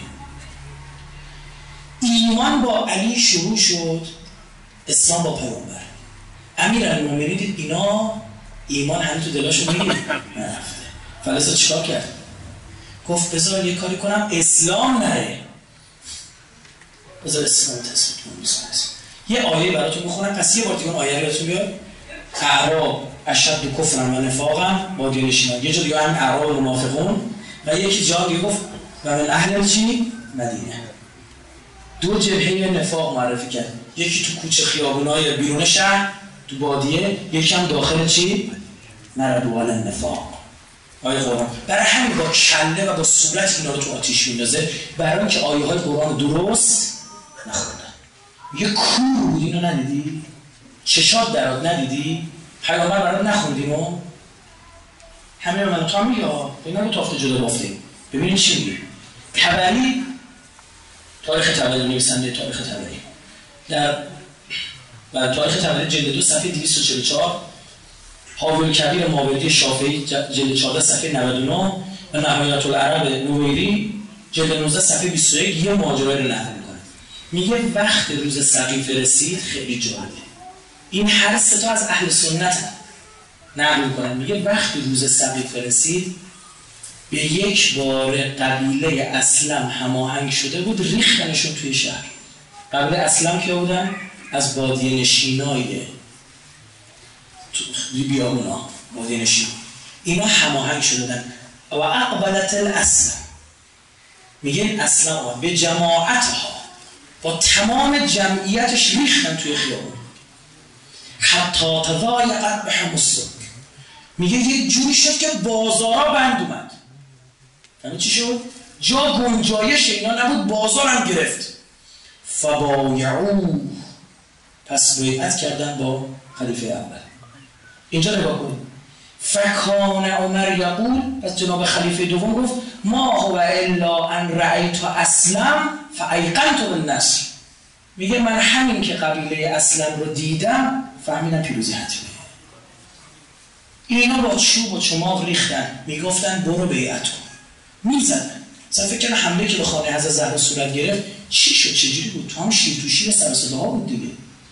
ایمان با علی شروع شد، اسلام با پیامبر. امیرالمومنین دید اینا ایمان هم تو دلاشو میگیره نرفته. فلسه چیکار کرد؟ گفت بذار یه کاری کنم اسلام نره، بذار اسلام تصمیم کنم. یه آیه براتون میخونم، پس یه بار دیگه آیه براتون بیاد. اعراب اشد کفرا و نفاقا با دینشینان. یه جا دیگه هم اعراب و منافقون و یکی جا دیگه گفت و من اهل چی؟ مدینه. دو جبهه نفاق معرفی کرد، یکی تو کوچه خیابونای بیرون شهر تو بادیه، یکی هم داخل چی؟ مردوال نفاق. آیه قرآن برای همین با کله و با صورت اینا رو تو آتیش میندازه، برای اینکه آیه های قرآن درست نخوندن. یه کور بود، اینو ندیدی؟ چشات درات ندیدی؟ پیامبر برات نخوندیم و همه منو تو هم میگه اینا رو تافته جدا بافتیم. ببینید چی میگه طبری، تاریخ طبری، نویسنده تاریخ طبری در و تاریخ طبری جلد 2 صفحه 244، حاوی کبیر ماوردی شافعی جلد 14 صفحه 99 و نهایت العرب نویری جلد 19 صفحه 21 یه ماجرا رو نقل میکنه. میگه وقت روز سقیفه رسید. خیلی جالبه، این هر سه تا از اهل سنت نقل میکنن. میگه وقت روز سقیفه رسید، به یک بار قبیله اسلم هماهنگ شده بود، ریختنشون توی شهر. قبیله اسلم که بودن؟ از بادیه نشینای بیابونا، بادیه نشین. اینا هماهنگ شده بودن و اقبلت الاسلم. میگن اسلم به جماعتها، با تمام جمعیتش ریختن توی خیابون. حتی تضایقت بهم السوق. میگه یه جوری شد که بازارا بند اومد. یعنی چی شد؟ جا گنجایش اینا نبود، بازار هم گرفت. فبایعوه، پس بیعت کردن با خلیفه اول. اینجا نگاه کنید. فکان عمر یقول، پس جناب خلیفه دوم گفت ما هو الا ان رأیت اسلم فایقنت بالنصر. میگه من همین که قبیله اسلم رو دیدم فهمیدم پیروزی حتمیه. اینا با چوب و چماق ریختن، میگفتن برو بیعت کن، میزدن. مثلا فکر کنم حمله که به خانه حضرت زهرا صورت گرفت چی شد، چجوری بود؟ تو هم شیر تو شیر سر صداها بود دیگه.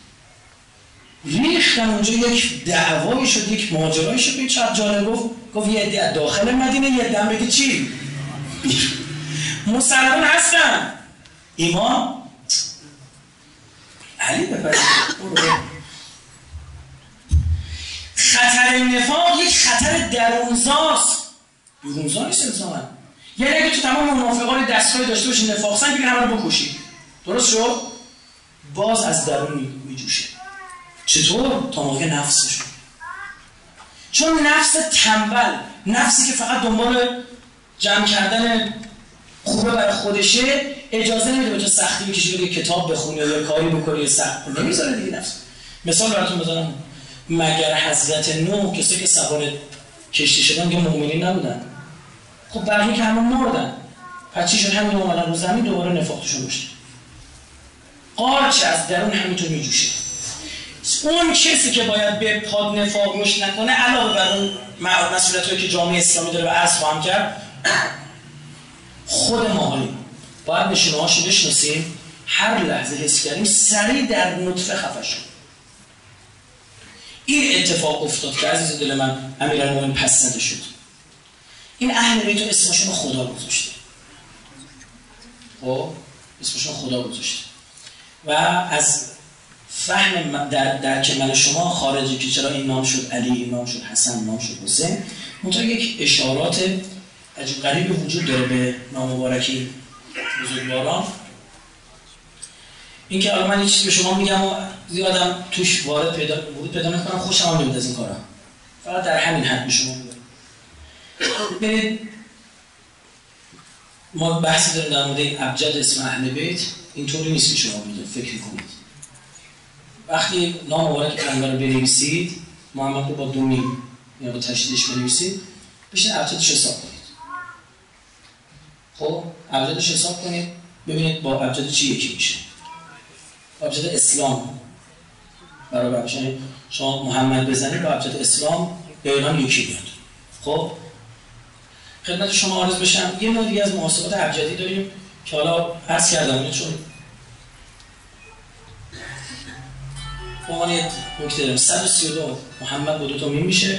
ریختن اونجا، یک دعوایی شد، یک ماجرایی شد. این چقدر جالب گفت یه عده داخل مدینه، یه عده بگه چی؟ مسلمان هستن. ایمان علی بپرد. خطر نفاق یک خطر درونزاست، بیرونزا نیست انسان. یعنی اگه تو تمام منافقان دستگاهی داشته باشی نفاق سن، بگیر همه رو بکشی، درست شد؟ باز از درون میجوشه. چطور؟ تا موقع نفسشون. چون نفس تنبل، نفسی که فقط دنبال جمع کردن خوبه برای خودشه، اجازه نمیده به تو سختی بکشی، یه کتاب بخونی یا کاری بکنی یا سخت نمیذاره دیگه نفس. مثال براتون بزنم، مگر حضرت نوح کسی که سوار کشتی شدن که مؤمنین نبودن؟ خب بقیه که همه مردن، پس چی شد؟ همین اومدن رو زمین دوباره نفاقشون بشه. قارچ از درون همینطور میجوشه. اون کسی که باید به پاد نفاق رشد نکنه، علاوه بر اون مسئولیتایی که جامعه اسلامی داره و عرض خواهم کرد، خود ماهاییم باید نشونه‌هاشو بشناسیم. هر لحظه حس کردیم سریع در نطفه خفه شد. این اتفاق افتاد که عزیز دل من امیرالمومنین پس زده شد. این اهل بیت اسمشون خدا گذاشته. خب اسمشون خدا گذاشته و از فهم درک من شما خارجی که چرا این نام شد علی، این نام شد حسن، این نام شد حسین، منتها یک اشارات عجیب غریبی وجود داره به نام مبارکی بزرگواران. این که الان من یه چیزی به شما میگم و زیادم توش ورود پیدا نکنم، خوشم هم نمیاد از این کارا، فقط در همین حد به شما میگم. ببینید ما بحثی داریم در مورد ابجد اسم اهل بیت، اینطوری نیست که شما میگید فکر کنید. وقتی نام مبارک پیغمبر رو بنویسید، محمد رو با دو میم یا با تشدیدش بنویسید، بشین ابجدش حساب کنید. خب ابجدش حساب کنید ببینید با ابجد چی یکی میشه. ابجد اسلام برابر میشه. شما محمد بزنید با ابجد اسلام دقیقاً یکی میاد. خب خدمت شما عرض بشم یه نوع دیگه از محاسبات ابجدی داریم که حالا عرض کردم اینو چون عنوان نکته داریم. 132 محمد با 2 تا میم میشه،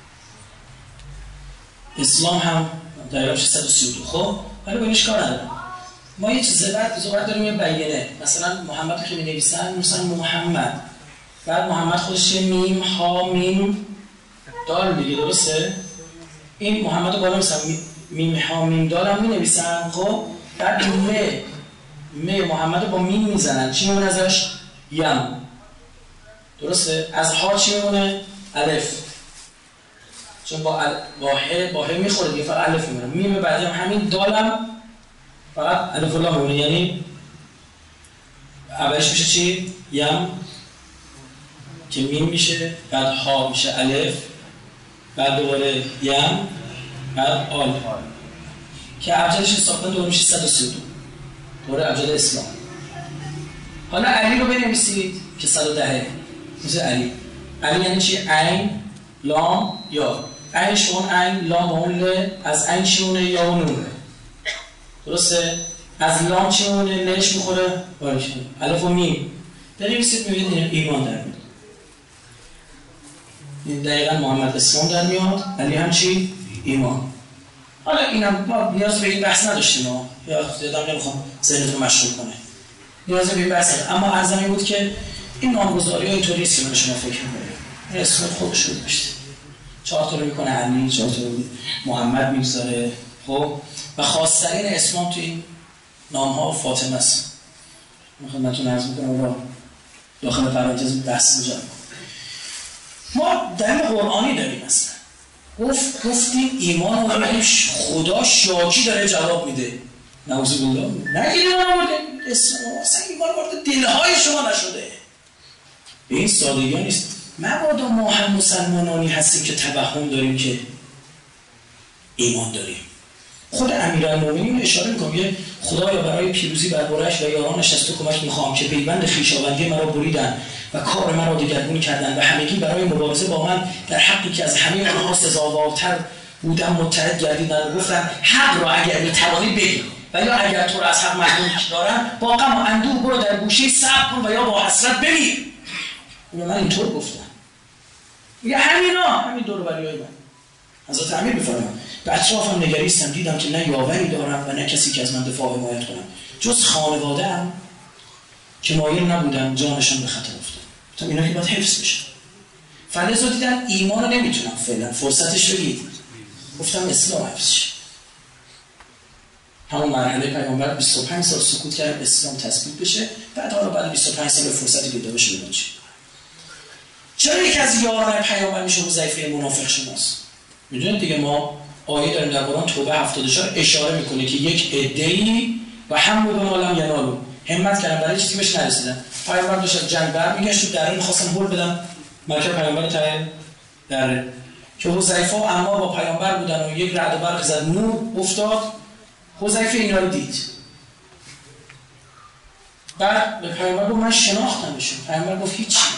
اسلام هم دقیقاً میشه 132. خب ولی با اینش کار ندارم. ما یه چیز زبر داریم یه بیانه، مثلا محمد رو که می‌نویسن مثلا محمد، بعد محمد خودش یه میم ها میم دال دیگه، درسته؟ این محمد رو بالا مثلا میم ها میم دال هم می‌نویسن. خب بعد م محمد رو با میم میزنن، چی میمونه ازش؟ یم، درسته؟ از ها چی میمونه؟ الف، چون با ه میخوره دیگه، فقط الف میمونه. میم بعدی هم همین، دالم فقط الف الله میمونه، یعنی اولش میشه چی؟ یم که میم میشه، بعد ها میشه الف، بعد دوباره یم، بعد آل که ابجدش حساب کنید دوباره میشه 132 دوباره ابجد اسلام. حالا علی رو بنویسید که 110 مثل علی یعنی چی؟ عین لام یا عین شون عین لام اون ل، از عین چیونه یا و نونه، درسته؟ از لام چیونه لش میخوره باریش الف و میم بنویسید میبینید ایمان در میاد. این دقیقا محمد اسلام در میاد، علی هم چی؟ ایمان. حالا اینم ما نیاز به این بحث نداشتیم یا دیدم نمیخوام ذهنتون مشغول کنه، نیاز به این بحث نداشتیم. اما عرضم بود که این نامگذاری ها اینطوری است که شما فکر میکنید اسم خودش رو داشته 4 تا رو میکنه علی، 4 تا رو محمد میگذاره. خب و خاص‌ترین اسمام تو این نام ها فاطمه است. من خدمتتون عرض میکنم را داخل پرانتز بحث بجا ما دلیل قرآنی داریم. مثلا گفتیم ایمان رو بهش خدا شاکی داره جواب میده. نعوذ بالله. نه ایمان وارد اسم اصلا ایمان وارد دلهای شما نشده. به این سادگی نیست. مبادا ما هم مسلمانانی هستیم که توهم داریم که ایمان داریم. خود امیرالمومنین اشاره میکنه یه خدایا برای پیروزی بر برش و یارانش از تو کمک میخوام که پیوند خویشاوندی مرا بریدن و کار مرا دگرگون کردن و همگی برای مبارزه با من در حقی که از همه آنها سزاوارتر بودم متحد گردیدن و گفتن حق را اگر میتوانی بگی و یا اگر تو را از حق محروم دارن با غم و اندوه برو در گوشه صبر کن و یا با حسرت بمیر. من اینطور گفتم. میگه همین دور بریای من. حضرت امیر بفرمایند به اطرافم نگریستم دیدم که نه یاوری دارم و نه کسی که از من دفاع و حمایت کنم جز خانواده‌ام که مایل نبودم جانشان به خطر افتاد. گفتم اینا که باید حفظ بشه. فلذا دیدم ایمان رو نمیتونم فعلا فرصتش بگید. گفتم اسلام حفظ شه. همون مرحله پیامبر 25 سال سکوت کرد اسلام تثبیت بشه، بعد حالا بعد 25 سال فرصتی پیدا بشه ببینید چرا یکی از یاران پیامبر میشه حذیفه منافق شناس. میدونید دیگه ما آیه داریم در قرآن توبه 74 اشاره میکنه که یک عده‌ای و همو به مالم ینالو همت کردن برای چیزی بهش نرسیدن. پیامبر داشت جنگ برمیگشت و درون خواستن هول بدن مرکب پیامبر تای در که حذیفه و عمار با پیامبر بودن و یک رعد و برق زد نور افتاد. حذیفه اینا رو دید. بعد به پیامبر گفت من شناختمشون. پیامبر گفت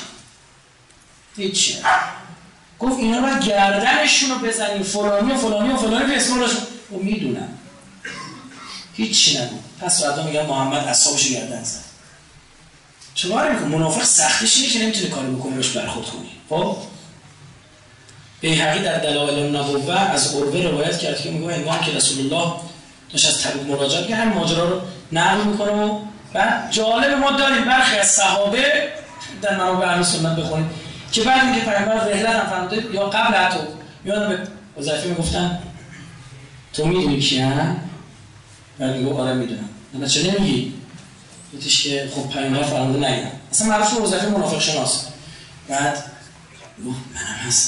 هیچی. گفت اینا رو گردنشون رو بزنیم فلانی و فلانی و فلانی به اسم راشون. او میدونم هیچی نگو. پس فردا میگن محمد اصحابش گردن زد. چه کاری میکنه؟ منافق سختش اینه که نمیتونه کاری بکنه بهش برخورد کنی. خب بیهقی در دلائل النبوه از عروه روایت کرد که میگه هنگامی که رسول الله داشت از تبوک مراجعه می‌کرد همین ماجرا رو نقل میکنه و بعد جالب ما داریم برخی از صحابه در منابع اهل سنت بخونید که بعد اینکه پیامبر رحله هم فرموده یا قبل حتی میادن به حذیفه میگفتن تو میدونی کیه؟ بعد میگه آره میدونم. نه چه نمیگی؟ گفتش که خب پیامبر فرموده نگم. اصلا معروفه حذیفه منافق شناس. بعد منم هستم.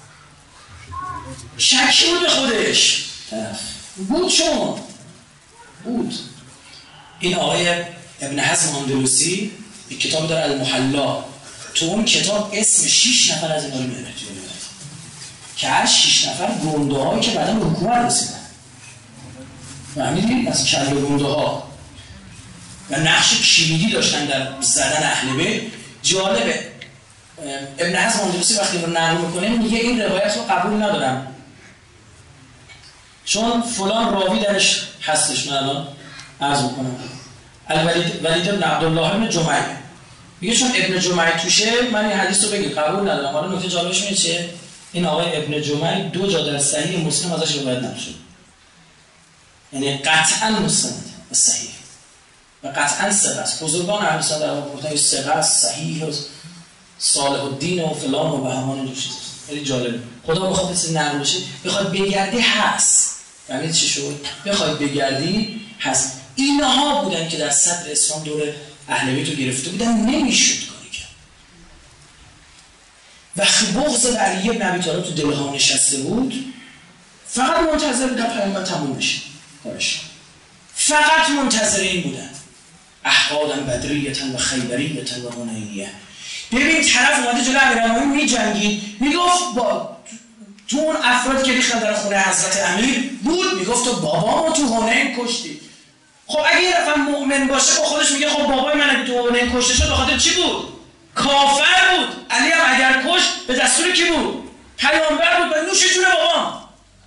شکی بود به خودش. طرف بود چون بود. این آقای ابن حزم اندلسی یک کتاب داره المحلا. تو اون کتاب اسم 6 نفر از اینا رو میاره که هر 6 نفر گنده هایی که بعدا به حکومت رسیدن فهمیدید؟ از کل گنده ها و نقش کلیدی داشتن در زدن اهل بیت. جالبه ابن حزم اندلسی وقتی رو نقل میکنه میگه این روایت رو قبول ندارم چون فلان راوی درش هستش. من الان عرض میکنم ولید ابن عبدالله ابن جمعی میگه چون ابن جمعی توشه من این حدیث رو بگیر قبول ندارم. حالا نکته جالبش اینه چیه؟ این آقای ابن جمعی 2 جا در صحیح مسلم ازش روایت نشده، یعنی قطعا مسند و صحیح و قطعا ثقه است. بزرگان اهل سنت در گفتن ثقه است، صحیح است، صالح الدین و فلان و بهمان این چیزا. خیلی جالبه. خدا بخواد چیزی نقل بشه بخواد بگردی هست. یعنی چی شد؟ بخواد بگردی هست. اینها بودن که در صدر اسلام دور اهل بیت رو گرفته بودن، نمیشد کاری کرد. وقتی بغض علی بن ابی طالب تو دلها نشسته بود فقط منتظر بودن پیامبر تموم بشه کارش. فقط منتظر این بودن. احقادا بدریه و خیبریه و هنینیه. ببین طرف اومده جلو امیرالمومنین میجنگید، میگفت با تو اون افرادی که ریختن در خونه حضرت امیر بود، میگفت تو بابامو تو حنین کشتی. خب اگه یه نفر مؤمن باشه با خودش میگه خب بابای من اگه تو حنین کشته شد به خاطر چی بود؟ کافر بود. علی هم اگر کشت به دستور کی بود؟ پیامبر بود. و نوش جون بابام.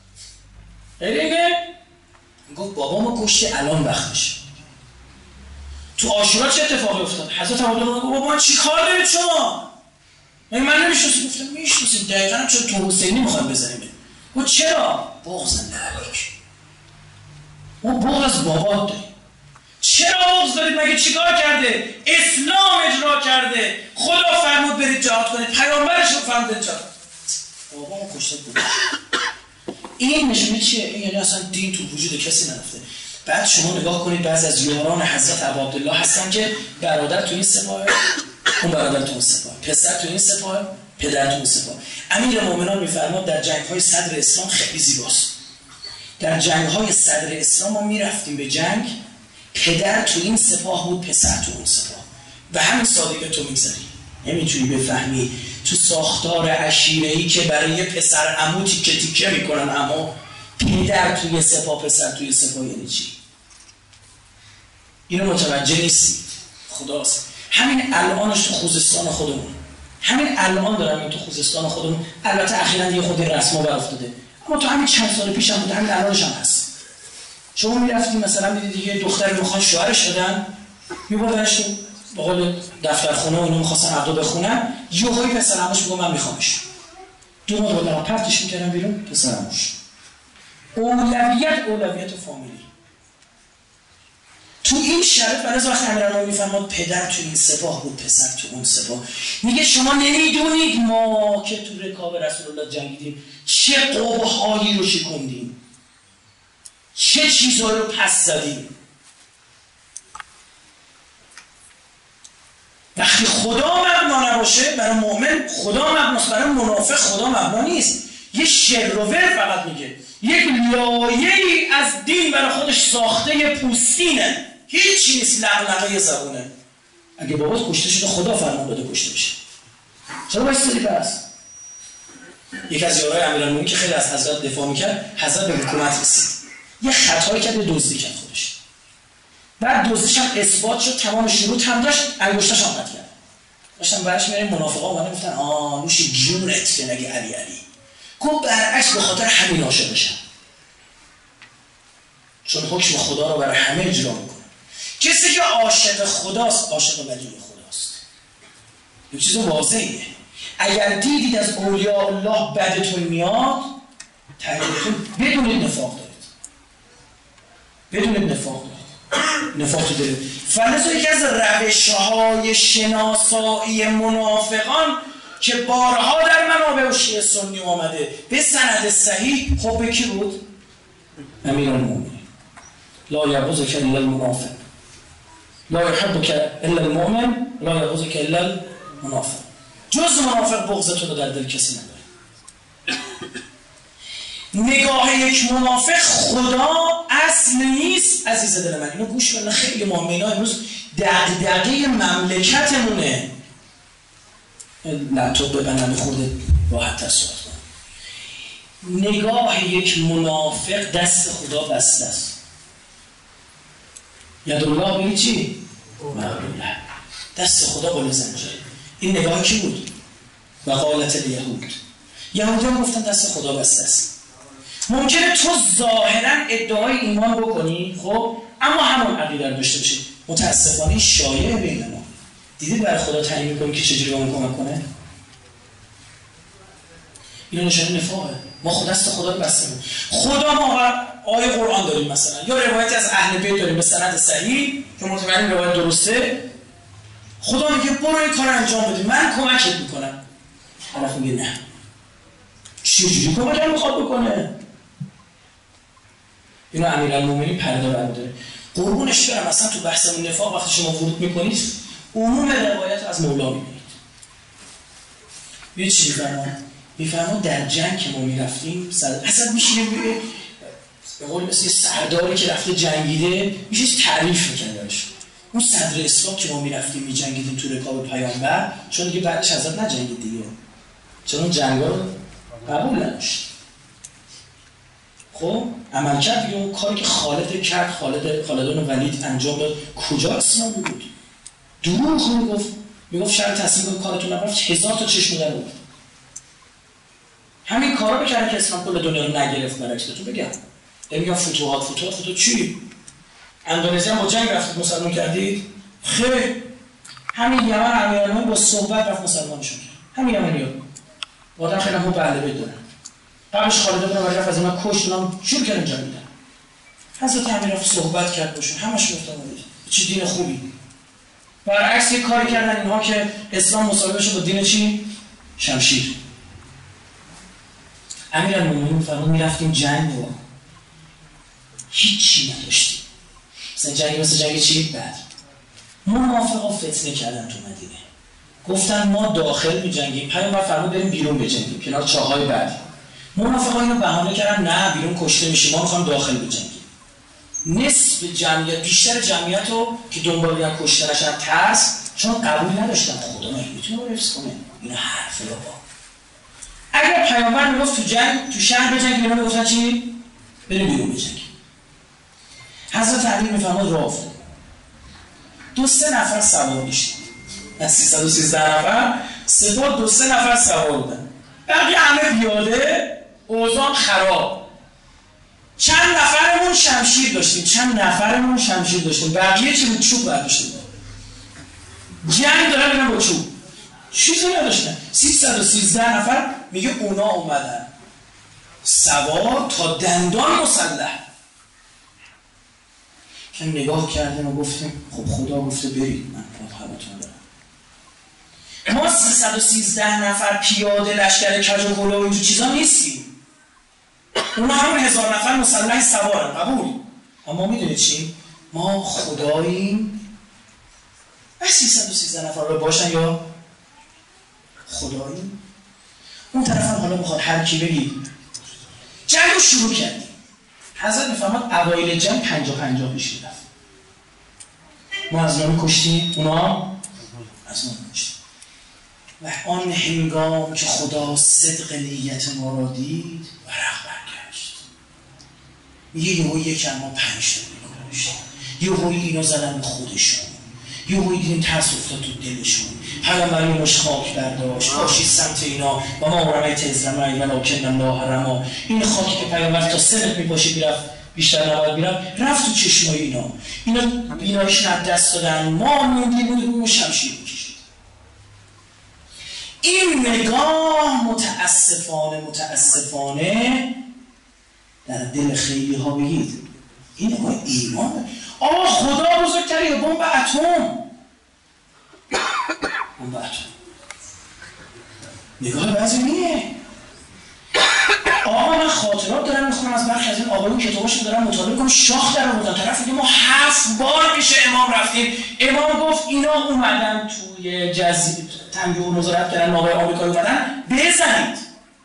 دیگه میگفت بابامو کشتی الان وقتشه. تو عاشورا چه اتفاقی افتاد؟ حضرت ابوبکر گفت بابا چی کار دارید شما؟ من نمی‌شناسم. گفتم می‌شناسید دقیقاً چون تو حسینی می‌خوام بزنیم. گفت چرا؟ بغض علیک. ما بغض بابات داریم. چرا بغض دارید؟ مگه چیکار کرده؟ اسلام اجرا کرده. خدا فرمود برید جهاد کنید. پیامبرش رو فرمود برید جهاد. بابامو کشته بود. این نشونه چیه؟ این یعنی اصلا دین تو وجود کسی نرفته. بعد شما نگاه کنید بعضی از یاران حضرت ابوعبدالله هستن که برادر تو این سپاه، اون برادر تو اون سپاه، پسر تو این سپاه، پدر تو اون سپاه. امیرالمومنین میفرماد در جنگ‌های صدر اسلام خیلی زیباست. در جنگ‌های صدر اسلام ما میرفتیم به جنگ، پدر تو این سپاه بود، پسر تو اون سپاه. و همین سادگی تو می‌ذاری. نمی‌تونی بفهمی تو ساختار عشیره‌ای که برای یه پسر عمو تیکه می‌کنن، اما پدر توی سپاه پسر توی سپاه یعنی چی؟ اینو متوجه نیستید. خداست. همین الانش تو خوزستان خودمون، همین الان دارم این تو خوزستان خودمون، البته اخیراً یه خود رسما بر افتاده، اما تو همین چند سال پیش هم بود، همین الانش هم هست. شما میرفتید مثلا میدیدید یه دختری میخوان شوهرش بدن، میبردنش به قول دفترخونه و اینو میخواستن عقد بخونن، یهویی پسر عموش میگه من میخوامش. 2 ماه بعد پرتش میکردن بیرون پسر عموش. اولویت فامیلی. تو این شرط برای وقت امیرالمومنین میفرماد پدر تو این سپاه بود، پسر تو اون سپاه. میگه شما نمیدونید ما که تو رکاب رسول الله جنگیدیم چه قبه‌هایی رو شکوندیم، چه چیزایی رو پس زدیم. وقتی خدا مبنا نباشه برای مؤمن خدا مبناست، برای منافق خدا مبنا نیست. یه شروور فقط میگه، یک لایه‌ای از دین برای خودش ساخته پوستینه، هیچی نیست، لغلقه زبونه. اگه بابات کشته شده خدا فرمان داده کشته بشه، چرا بایستدی پس؟ یک از یارای امیرالمومنین که خیلی از حضرت دفاع میکرد، حضرت به حکومت رسید، یه خطایی کرد، دزدی کرد خودش، بعد دزدیش هم اثبات شد، تمام شروط هم داشت، انگشتاش هم قطع کرد. داشتن برش میرن منافقا اومدن گفتن نوش جونت که نگی علی گفت برعکس به خاطر همین عاشق بشن، چون حکم خدا رو برای همه اجرا میکنه. کسی که عاشق خداست عاشق ولی خداست. یه چیز واضحه. اگر دیدید از اولیاء الله بدتون میاد، تقریبتون بدونید نفاق دارید، بدونید نفاق دارید، نفاق تو دارید. فلسفه یکی از روش‌های شناسایی منافقان که بارها در منابع شیعه سنی آمده به سند صحیح، خب به کی بود؟ امیرالمومنین. لا یبغضک الا المنافق، لا یحبک الا المؤمن، لا یبغضک الا المنافق. جز منافق بغضتون رو در دل کسی نداره. نگاه یک منافق خدا اصل نیست. عزیز دل من اینو گوش کن، خیلی مهمه. اینا امروز دغدغه مملکتمونه. لپتاپ ببندم خورده راحت تر صحبت کنم. نگاه یک منافق دست خدا بسته است. یدالله بگی چی؟ مغلوله. دست خدا بالا زنجیره. این نگاه کی بود؟ و قالت الیهود، یهودیان گفتن دست خدا بسته است. ممکنه تو ظاهرا ادعای ایمان بکنی خب، اما همون عقیده رو داشته باشی. متاسفانه شایعه بین ما. دیدید برای خدا تعیین می‌کنیم که چجوری به ما کمک کنه؟ اینو نشانه نفاقه. ما خود دست خدا رو بسته بود. خدا ما آیه قرآن داریم مثلا، یا روایتی از اهل بیت داریم به سند صحیح که مطمئنیم روایت درسته. خدا میگه برو این کار انجام بده، من کمکت میکنم. طرف میگه نه. چجوری کمکم میخواد بکنه؟ اینو امیرالمومنین پرده برمی‌داره. قربونش برم، مثلا تو بحث نفاق وقتی شما ورود میکنید عموم روایت از مولا میبینید. یه چی میفرما در جنگ که ما میرفتیم اصلا میشه به قول مثل سرداری که رفته جنگیده میشه تعریف میکنه. اون صدر اسلام که ما میرفتیم میجنگیدیم تو رکاب پیامبر، چون دیگه بعدش حضرت نجنگید دیگه، چون اون جنگا رو قبول نداشت. خب عمل کرد دیگه. اون کاری که خالد کرد، خالدون ولید انجام داد، کجا اسلام بود؟ دروغ میگفت شهر تصمیم کنید کارتون نرفت، 1000 تا چشم در بود. همین کارا بکنه که اسلام کل دنیا رو نگرفت. برعکسشون بگم میگم فتوحات چی؟ اندونزی هم با جنگ رفتید مسلمان کردید؟ خیر، همین یمن امیرالمومنین با صحبت رفت مسلمانشون کرد. همین یمنی‌ها آدم خیلی خوب بله بدونن. قبلش خالد بن ولید رفت از اینا کشت، اونم شروع کردن جنگیدن. حضرت امیر رفت صحبت کرد باشون، همش گفتن چی دین خوبی. برعکس یک کاری کردن اینها که اسلام مساوی شد با دین چی؟ شمشیر. امیرالمومنین فرمود میرفتیم جنگ و هیچی نداشتیم. مثل جنگ چی؟ بعد منافقا فتنه کردن تو مدینه، گفتن ما داخل می‌جنگیم، پیامبر فرمود بریم بیرون بجنگیم کنار چاهای بعد. منافقا اینو بهانه کردن نه بیرون کشته میشیم، ما می‌خوایم داخل بجنگیم. نصف جمعیت، بیشتر جمعیت رو که دنبال یا کشته نشن ترس، چون قبول نداشتن خدا میتونه حفظ کنه. این حرفه بابا. اگر پیامبر میگفت تو جنگ تو شهر بجنگیم، اینا میگفتن چی؟ بریم بیرون بجنگیم. حضرت علی میفرماد راه افتاد. 2-3 نفر سوار میشد. از 313 نفر سپاه 2-3 نفر سوار بودن. بقیه همه پیاده، اوضاع خراب. چند نفرمون شمشیر داشتیم. بقیه چی بود؟ چوب برداشتیم. جنگ دارن میرن با چوب. چیزی نداشتن. 313 نفر میگه اونا اومدن سوار تا دندان مسلح. که نگاه کردیم و گفتیم خب خدا گفته برید، من خبرتون دارم. ما 313 نفر پیاده لشکر کج و کلاه و اینجور چیزا نیستیم. اونا همون 1000 نفر مسلح سوارن، قبول. اما میدونید چی؟ ما خداییم. 313 نفر رو باشن یا خداییم. اون طرف هم حالا میخواد هر کی بگید جنگ رو شروع کردیم. حضرت میفهمد اوایل جنگ 50-50 پیش رفت. ما از نامی کشتیم، اونا از نامی کشتیم. و آن هنگام که خدا صدق نیت ما را دید ورق برگشت. یهویی یکم ما 5 تا می‌کشتیم. یهویی اینا زدن به خودشون. یهویی دیدیم ترس افتاد تو دلشون. پیامبر اینوش خاک برداشت، باشید سمت اینا و ما رمیت از رمی ولکن الله رمی. این خاکی که پیامبر تا سرت می‌پاشید میرفت بیشتر نباید میرفت، رفت تو چشمای اینا بیناییشون از دست دادن. ما موندیم شمشیر می‌کشید. این نگاه متاسفانه در دل خیلی ها بگید این نگاه ایمان. خدا بزرگتره بمب اتم. نگاه بعضی میه. من خاطرات دارم میخونم از برخی از این آقایون کتاباشون دارم مطالعه میکنم، شاخ در آوردن. طرف میگه ما 7 بار پیش امام رفتیم، امام گفت اینا اومدن توی جزیره تنگه و نظارت کردن، آقای آمریکایی اومدن بزنید.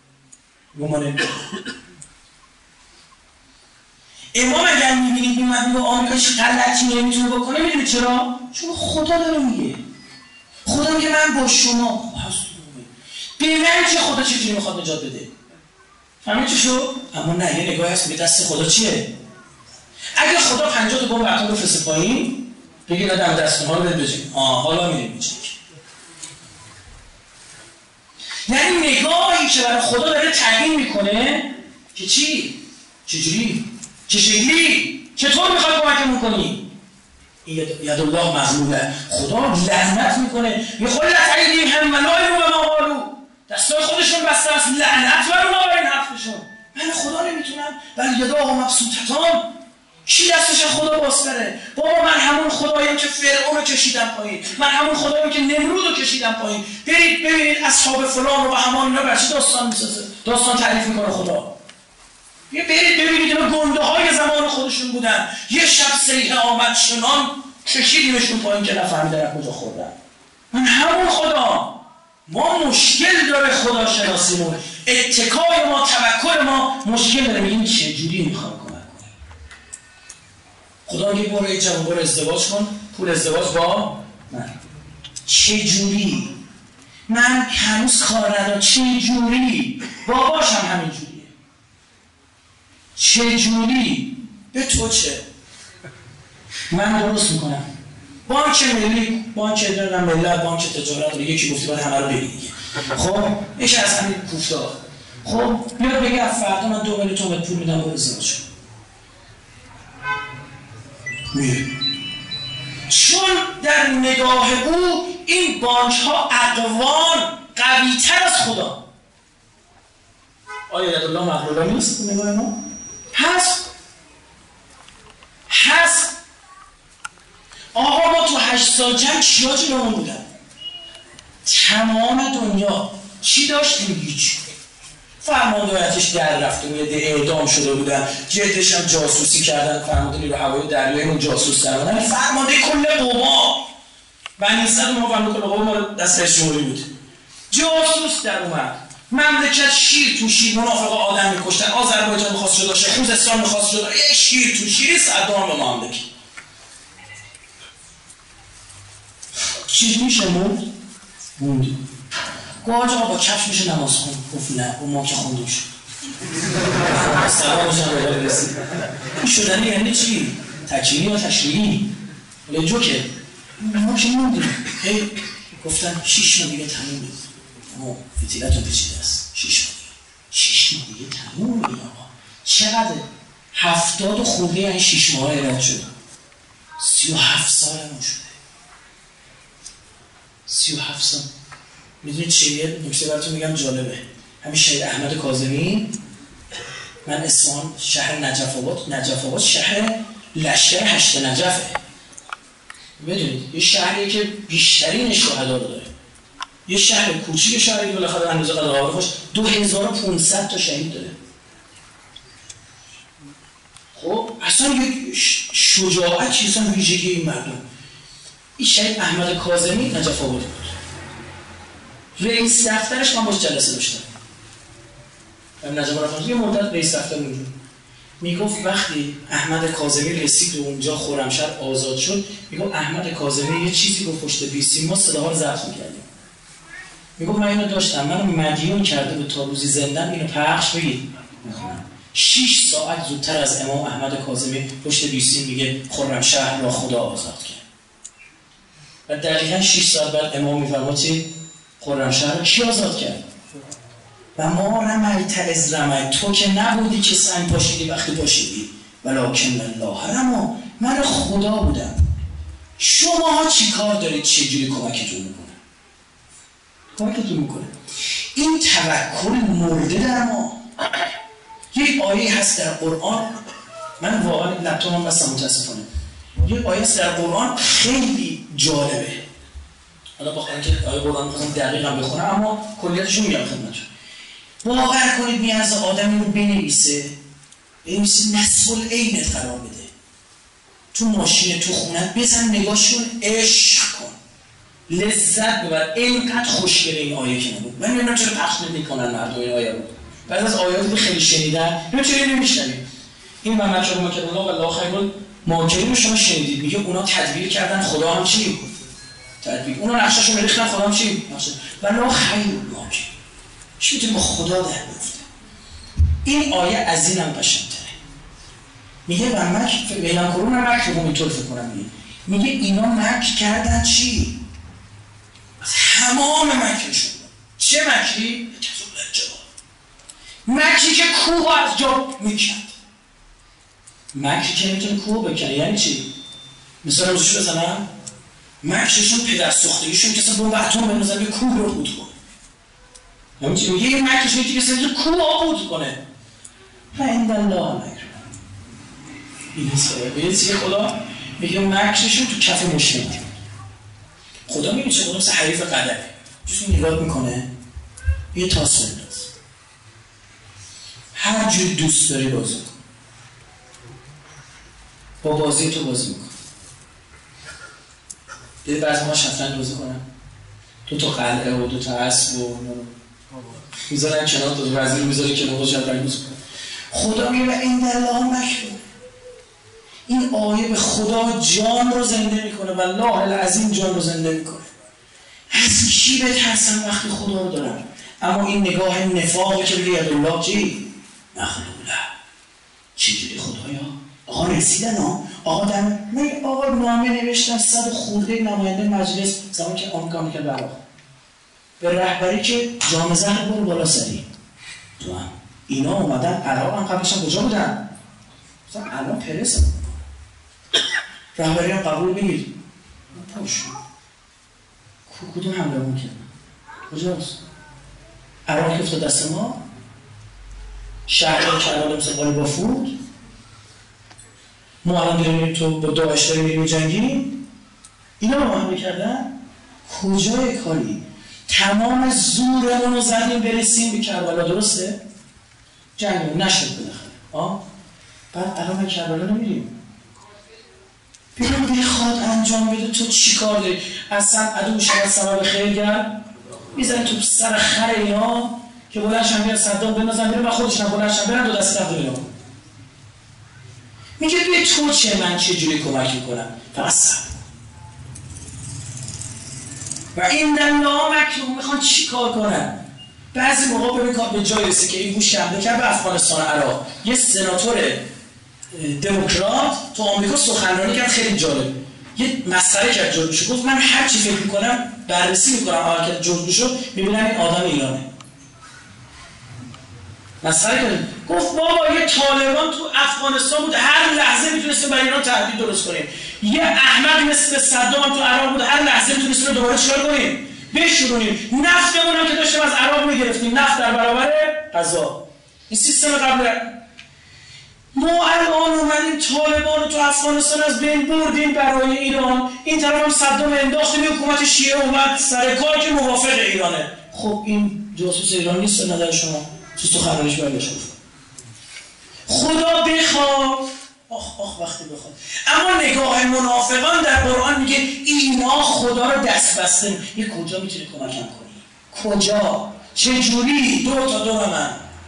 امام اگر میبینید میگه آمریکا چه غلطی نمیتونه بکنه، میدونید چرا؟ چون خدا داره میگه. خدا میگه من با شما به من چه خدا چجوری میخواد نجات بده. فهمید چی شد؟ اما نه، یه نگاه هست به دست خدا چیه؟ اگه خدا 50 تا بمب اتم بفرسته پایین، بگید دم دستون ها رو بده بجنگید. حالا میریم بجنگید. یعنی نگاهی که برای خدا داره تعیین میکنه که چی؟ چجوری؟ چه شکلی؟ چطور میخوای کمکمون کنی؟ ید الله مغلوله. خدا لعنت میکنه میخواد لعنتیهم و لایرو و مقالو، دستای خودشون بسته است، لعنت بر اونا برای این حرفشون. من خدا نمیتونم ولی یداه مبسوطتان. کی دستش خدا باز بره؟ بابا من همون خدایم که فرعون رو کشیدم پایین، من همون خدایم که نمرود رو کشیدم پایین. برید ببینید اصحاب فلان و همان اینا بر چی داستان میسازه، داستان تعریف میکنه خدا. برید ببینید اینا گنده های زمان خودشون بودن، یه شب سیحه آمد چنان کشیدیمشون پایین که نفهمیدن از کجا خوردن. من همون خدا. ما مشکل داره خدا شناسیمون، اتکای ما، توکل ما مشکل داره. میگیم چه جوری میخوام کمک کنم؟ خدا میگه برو جواب، برو ازدواج کن، پول ازدواج با من. چه جوری؟ من هنوز کار ندارم. چه جوری؟ باباشم همین جوریه. چه جوری؟ به تو چه؟ من درست میکنم. بانک ملی، بانک ملت، بانک تجارت رو یکی گفتی باید همه رو ببینی دیگه. خب یکی از همین کوفتار. خب بیاد بگه فردا من 2 میلیون تومان پول میدم برو ازدواج کن. چون در نگاه او این بانک ها اقوام قوی تر از خدا. آیا ید الله مغلوله نیست نگاه ما؟ هست. آقا ما تو 8 سال جنگ چیا جلومون بودن؟ تمام دنیا چی داشتیم؟ هیچ. فرماندهایتش در رفته بود، اعدام شده بودن، جدش هم جاسوسی کردن، فرمانده نیروی هوایی دریایمون جاسوس کردن، فرمانده کل قوا بنی صد ما فرمانده کل قوا ما دست جمهوری بود، جاسوس در اومد. مملکت شیر تو شیر، منافقه آدم میکشتن، آذربایجان میخواست جدا شه، خوزستان میخواست جدا شه، یک شیر تو شیر صدام به مملکت. چیز میشه موند. گوهاج آقا با کفش میشه نماز خون. گفت نه اون ما که خوندیم شد سلامش هم باید رسید. این شدنی یعنی چی؟ تکیری یا تشریعی؟ ولی جوکه ما که موندیم. گفتن 6 ماه دیگه تمومه. اما فتیلت رو پیچیده است. 6 ماه دیگه تمومه. آقا چقدره؟ 70 خورده یعنی 6 ماه ایراد شد. 37 سالمون شده. 37 سال. میدونید چه یه نکته براتون میگم جالبه. همین شهید احمد کاظمی، من اصفهان شهر نجف آباد شهر لشکر 8 نجفه. میدونید یه شهریه که بیشترین شهدا رو داره. یه شهر کوچیک شهری که بالاخره اندازه قدر آوارخوش 2500 تا شهید داره. خب اصلا یک شجاعت چیزا ویژگی این مردم. این شهید احمد کاظمی نجف آباد بود. رئیس دفترش من باش جلسه داشتم. نجف آباد یه مدت رئیس دفتر اونجا. میگفت وقتی احمد کاظمی رسید و اونجا خرمشهر آزاد شد، میگفت احمد کاظمی یه چیزی گفت پشت بیسیم ما صداها رو ضبط می‌کردیم. میگفت من اینو داشتم، منو مدیون کرده بود تا روزی زندن اینو پخش بگید میخونم. 6 ساعت زودتر از امام احمد کاظمی پشت بیسیم میگه خرمشهر را خدا آزاد کرد. و دقیقاً 6 ساعت بعد امام میفرماد چی؟ خرمشهر رو کی آزاد کرد؟ و ما رمیت از رمیت، تو که نبودی که سنگ پاشیدی وقتی پاشیدی، ولکن الله رما، من خدا بودم. شما چی کار دارید؟ چجوری کمکتون میکنه؟ این توکل مرده در ما. یک آیه هست در قرآن، من واقعا لپتاپم بستم متاسفانه، یک آیه هست در قرآن خیلی جالبه. حالا با اینکه آیه قرآن میخوام دقیقا بخونم اما کلیتش رو میگم خدمتتون. باور کنید نیاز آدمی رو بنویسه نصف العینت قرار بده، تو ماشین تو خونت بزن نگاهشون، عشق کن، لذت ببر. اینقدر خوشگله این آیه که نبود. من نمیدونم چرا پخش نمی‌کنن مردم این آیه رو. بعد از آیاتی که خیلی شنیدن نمیدونم چرا نمی‌شنوید. این من مکر الله و الله خیر الماکرین رو شما شنیدید، میگه اونا تدبیر کردن خدا هم چی؟ تدبیر. اونا نقشه‌شو می‌ریختن خدا هم چی؟ نقشه. و الله خیر الماکرین. چی می‌تونه با خدا در بیفته؟ این آیه از اینم قشنگ‌تره. میگه و مکر بینم کرون مکر رو اینطور فکر کنم میگه اینا مکر کردن چی؟ تمام مکرشون چه مکری؟ مکری که کوه از جا میکند. مکری که میتونه کوه بکنه یعنی چی؟ مثلا روزش بزنم مکرشون پدر ساختگیشون کسی بمب اتم بندازن به کوه رو بود کنه. همین چی میگه؟ یه مکرش میتونه کسی کوه آبود کنه. فعند الله مکر. این حسابه یه چیزی خدا میگه مکرشون تو کف مشکل. خدا میگه چه خدا مثل حریف قدره چیزی نگاه میکنه یه تاس بنداز هر جوری دوست داری بازی کن با بازی تو بازی میکن. دیدی بعضی ما شطرنج بازی کنن 2 تا قلعه و 2 تا اسب و میذارن کنار تو وزیر میذاره کنار با شطرنج بازی کنن. خدا میگه و این دلها مکر. این آیه به خدا جان رو زنده میکنه و الله العظیم جان رو زنده میکنه. از کی بترسم وقتی خدا رو دارم؟ اما این نگاه نفاقی که بگه یدالله چی؟ مخلوله چجوری خدایا؟ آقا رسیدن ها؟ آقا من آقا نامه نوشتم 100 خورده نماینده مجلس زمان که آمریکا میکرد به عراق به رهبری که جام زهر برو بالا سری تو هم اینا اومدن عراق هم قبلش هم کجا بودن؟ مثلا الان پرس هم رهبری هم قبول بگیر پوش کدوم حمله اون کردن؟ کجاست؟ عراق که افتاد دست ما؟ شهر کربلا مثل قالی بافود؟ ما الان داریم تو با داعش داریم میریم جنگیم؟ اینا رو حمله کردن؟ کجای کاری؟ تمام زورمون رو زدیم برسیم به کربلا درسته؟ جنگمون نشد بالاخره بعد الان به کربلا نمیریم ببین بخواد انجام بده تو چی کار داری؟ اصلا عدو شما سبب خیر کرد میزنی تو سر خر اینا که بلندشن بیاد صدام بندازن میره و خودشون بلندشن برن دو دست تقدیر اینا میگه به تو چه من چه جوری کمک میکنم فقط صبر و این الله مکر. میخوان چی کار کنن؟ بعضی موقع ببین کار به جای رسید که این بوش حمله کرد به افغانستان عراق یه سناتور دموکرات تو آمریکا سخنرانی کرد خیلی جالب یه مسخره کرد جورج بوش گفت من هر چی فکر میکنم بررسی میکنم حرکت جورج بوش رو میبینم این آدم ایرانه مسخره کرد گفت بابا یه طالبان تو افغانستان بود هر لحظه میتونستیم برای ایران تهدید درست کنیم یه احمق مثل صدام تو عراق بود هر لحظه میتونستیم دوباره چیکار کنیم بشورونیم نفتمون هم که داشتیم از عراق میگرفتیم نفت در برابر غذا این سیستم قبل ما الان اومدیم طالبان رو تو افغانستان از بین بردیم برای ایران این طرف هم صدام انداختیم حکومت شیعه اومد سر کار که موافق ایرانه خب این جاسوس ایران نیست به نظر شما تو خبرش برگشت خدا بخواد آخ وقتی بخواد اما نگاه منافقان در قرآن میگه اینا خدا رو دست بسته یه کجا میتونی کمکم کنی؟ کجا؟ چجوری؟ 2 تا 2 من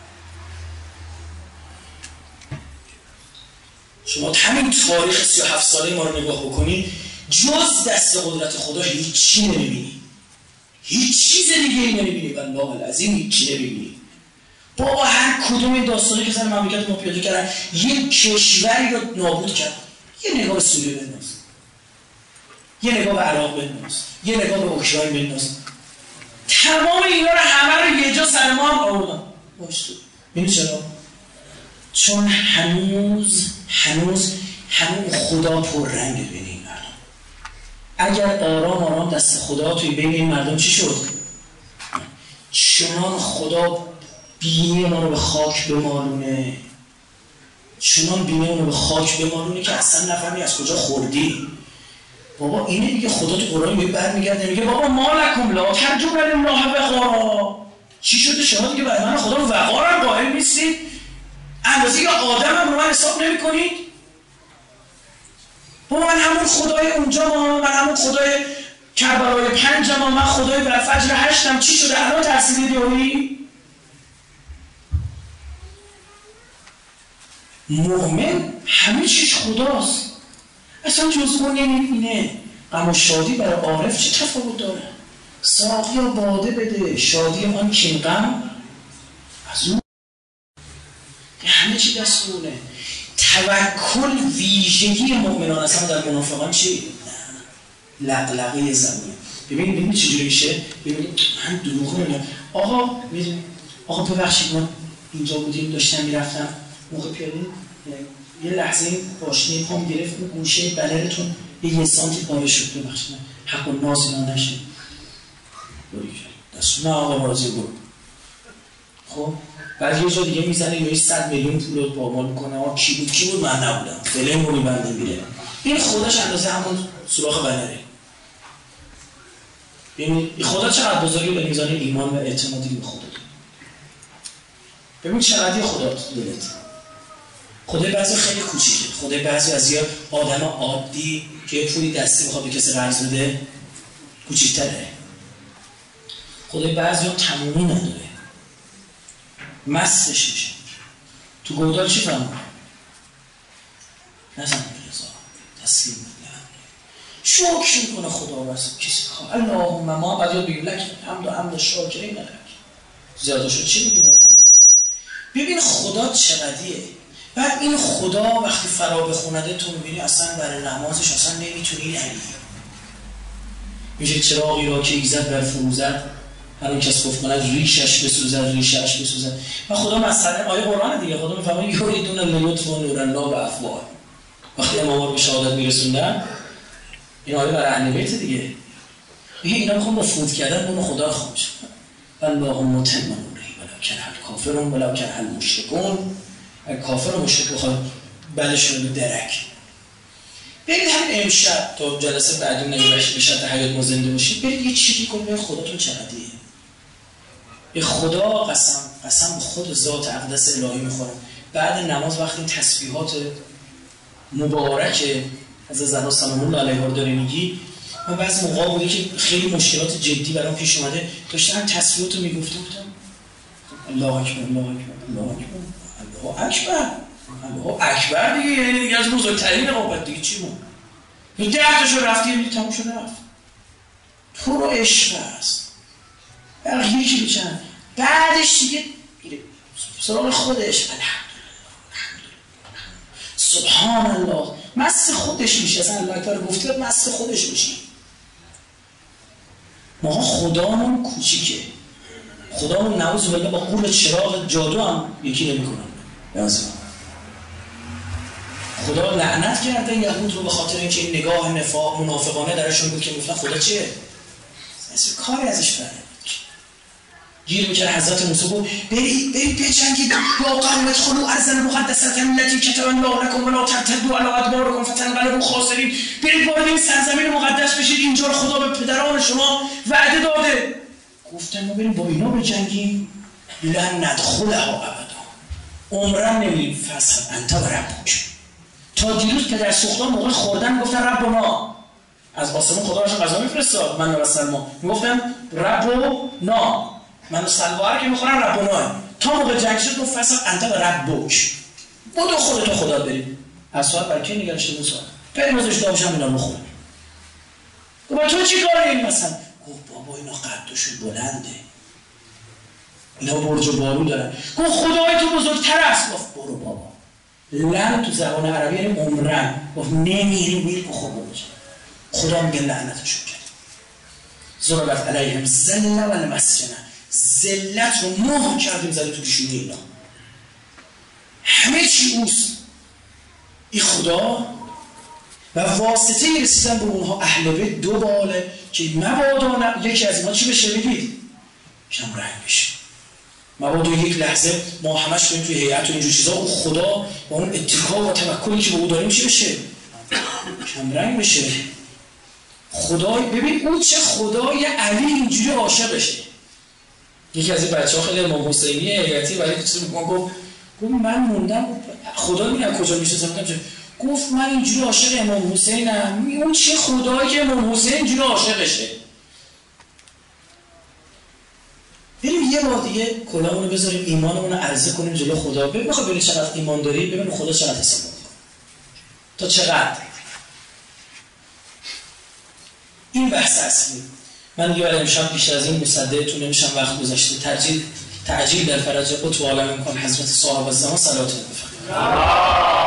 شما همین تاریخ 37 ساله ما رو نگاه بکنی جز دست قدرت خدا هیچی نمیبینی هیچ چیز دیگه ای نمیبینی والله العظیم هیچی نمیبینی بابا هر کدوم این داستانی که سر مملکت ما پیاده کردن یک کشوری رو نابود کرد یه نگاه به سوریه بنداز یه نگاه به عراق بنداز یه نگاه به اوکراین بنداز تمام اینا رو همه رو یه جا سر ما هم آوردن باش تو ببین چرا چون هنوز همون خدا پر رنگ بین این مردم اگر آرام دست خدا توی بین این مردم چی شد چنان خدا بینی ما رو به خاک بمالونه چنان بینی ما رو به خاک بمالونه که اصلا نفهمی از کجا خوردی بابا اینه دیگه خدا تو قرآن میگه برمیگرده میگه بابا ما لکم لا ترجون الله وقارا چی شده شما دیگه برای من خدا وقارم قائل نیستید اندازه که آدم هم رو من حساب نمی کنید بابا من همون خدای اونجا من همون خدای کربلای 5 من خدای بر فجر 8 چی شده الان ترسیدی دیوری مؤمن همه چیش خداست اصلا جزء نمیبینه غم و شادی برای عارف چه تفاوت داره ساقی و باده بده شادی آن کین غم از اون همه چی دستونه توکل ویژگی مؤمنان اصلا در منافقان چی؟ لقلقه زمین ببینید چجوری میشه ببینید من دروغ نمیگم آقا میدونی آقا ببخشید من اینجا بودیم داشتم میرفتم موقع پیاده یه لحظه پاشنه پام گرفت اون گوشه بلرتون یه سانتی پاره شد. ببخشید حق و ناز اینا نشه دست نه آقا راضی برو. خب بعد یه جا دیگه میزنه یا 100 میلیون پول رو پامال میکنه. آقا کی بود من نبودم فلمونی بنده میره. این خودش اندازه همون سوراخ بلره. ببینید خدا چقدر بزرگی به میزان ایمان و اعتمادی به خدا داره. ببین چقدر خدا دلت. خدای بعضی خیلی کوچیکه. خدای بعضی از یه آدم عادی که پولی دستی بخواد به کسی قرض بده کوچیک‌تره. خدای بعضی ها تمومی نداره. مستش میشه. تو گودال چی فهمونه؟ نزن رضا تسلیم میکنه شکر میکنه خدا بس کسی کار اللهم ما بعد یاد بگیم لک حمد شاکرین لک زیاده شد چی میگیم؟ ببین خدا چقدیه. بعد این خدا وقتی فرا بخونده تو میبینی اصلا برای نمازش اصلا نمیتونی نری. میشه چراغی را که ایزد بر فروزد هر اون کس گفت کند ریشش بسوزد. و خدا مثلا آیه قرآن دیگه خدا میفهمه یریدون لیطفئ نور الله بافواه. وقتی اماما رو به شهادت میرسوندن این آیه برای اهل بیت دیگه اینا میخوان با فوت کردن اون خدا خاموش اللهم متم نوره ولو کره الکافرون ولو کره المشرکون. اگه کافر و مشرک بخواد بعدشون رو درک. برید همین امشب تا جلسه بعدی نگه بشه حیات ما زنده باشید برید یه چیزی کنید ببین خداتون چقدیه. به خدا قسم خود ذات اقدس الهی میخورم. بعد نماز وقتی این تسبیحات مبارک از زنا سلام الله علیها رو داره میگی من بعضی موقع بوده که خیلی مشکلات جدی برام پیش اومده داشتم تسبیحات رو میگفتم الله اکبر الله اکبر الله اکبر الله اکبر الله اکبر دیگه یعنی دیگه از بزرگترین رقابت دیگه چی بود؟ این 10 تاشو رفتی یعنی تموم شد رفت. تو رو عشق است. بقیه چی بچن؟ بعدش دیگه سراغ خودش سبحان الله مست خودش میشه. اصلا الله اکبر گفتی مست خودش میشی. ما خدامون کوچیکه. خدامون نعوذ بالله با قول چراغ جادو هم یکی نمی‌کنه. لازم خدا لعنت کرده یهود رو به خاطر اینکه این نگاه نفاق منافقانه درشون بود که میگفتن خدا چیه؟ اصلا کاری ازش بره. گیر میکنه حضرت موسی گفت برید بجنگید یا قوم ادخلوا ارض المقدسه التي كتب الله لكم ولا ترتدوا على ادباركم فتنقلبوا خاسرین. برید وارد این سرزمین مقدس بشید اینجا خدا به پدران شما وعده داده. گفتن ما بریم با اینا بجنگیم لن ندخلها ابدا عمرن نمیریم فصل انت و ربک. تا دیروز پدر سوختان موقع خوردن گفتن ربنا از آسمون خدا براشون غذا میفرستاد من و سلما میگفتن ربنا من و سلوا که میخورن ربنا. تا موقع جنگ شد گفت فصل انت و ربک بودو خودتو خدا بریم. اصحاب برای که نگرشته موسی بریم ازش دابشم اینا بخوریم. گفت تو چی کاری مثلا؟ گفت بابا اینا قدشون بلنده اینا برج و بارو دارن. گفت خدای تو بزرگتر است. گفت برو بابا. لعن تو زبان عربی یعنی عمرن. گفت نمیریم میری که خدا بشه. خدا میگه لعنتشون کرد. ضربت علیهم ذل و المسکنه. ذلت رو مهر کردیم زده تو پیشونی اینا. همه چی اوست. این خدا و واسطه رسیدن به اونها اهل بیت دو باله که مبادا یکی از اینا چی بشه بگید؟ کم رنگ بشه. مبادا یک لحظه ما همش بریم توی هیئت و اینجور چیزا اون خدا با اون اتکا و توکلی که به او داریم چی بشه؟ کم رنگ بشه. خدای ببین اون چه خدای علی اینجوری عاشقشه. یکی از این بچه‌ها خیلی امام حسینی هیئتی برای چیزی میگم گفت من موندم خدا میگم کجا میشه گفت من اینجوری عاشق امام حسینم. اون چه خدایی که امام حسین اینجوری عاشقشه. بریم یه بار دیگه کلاهمون رو بذاریم ایمانمون رو عرضه کنیم جلو خدا. ببین بخواد ببین چقدر ایمان داری ببین خدا چقدر حساب می‌کنه تا چقدر. این بحث اصلی. من دیگه برای امشب بیشتر از این مصدقتون نمیشم وقت گذاشته. تعجیل در فرج قطب عالم امکان حضرت صاحب الزمان صلوات بفرمایید.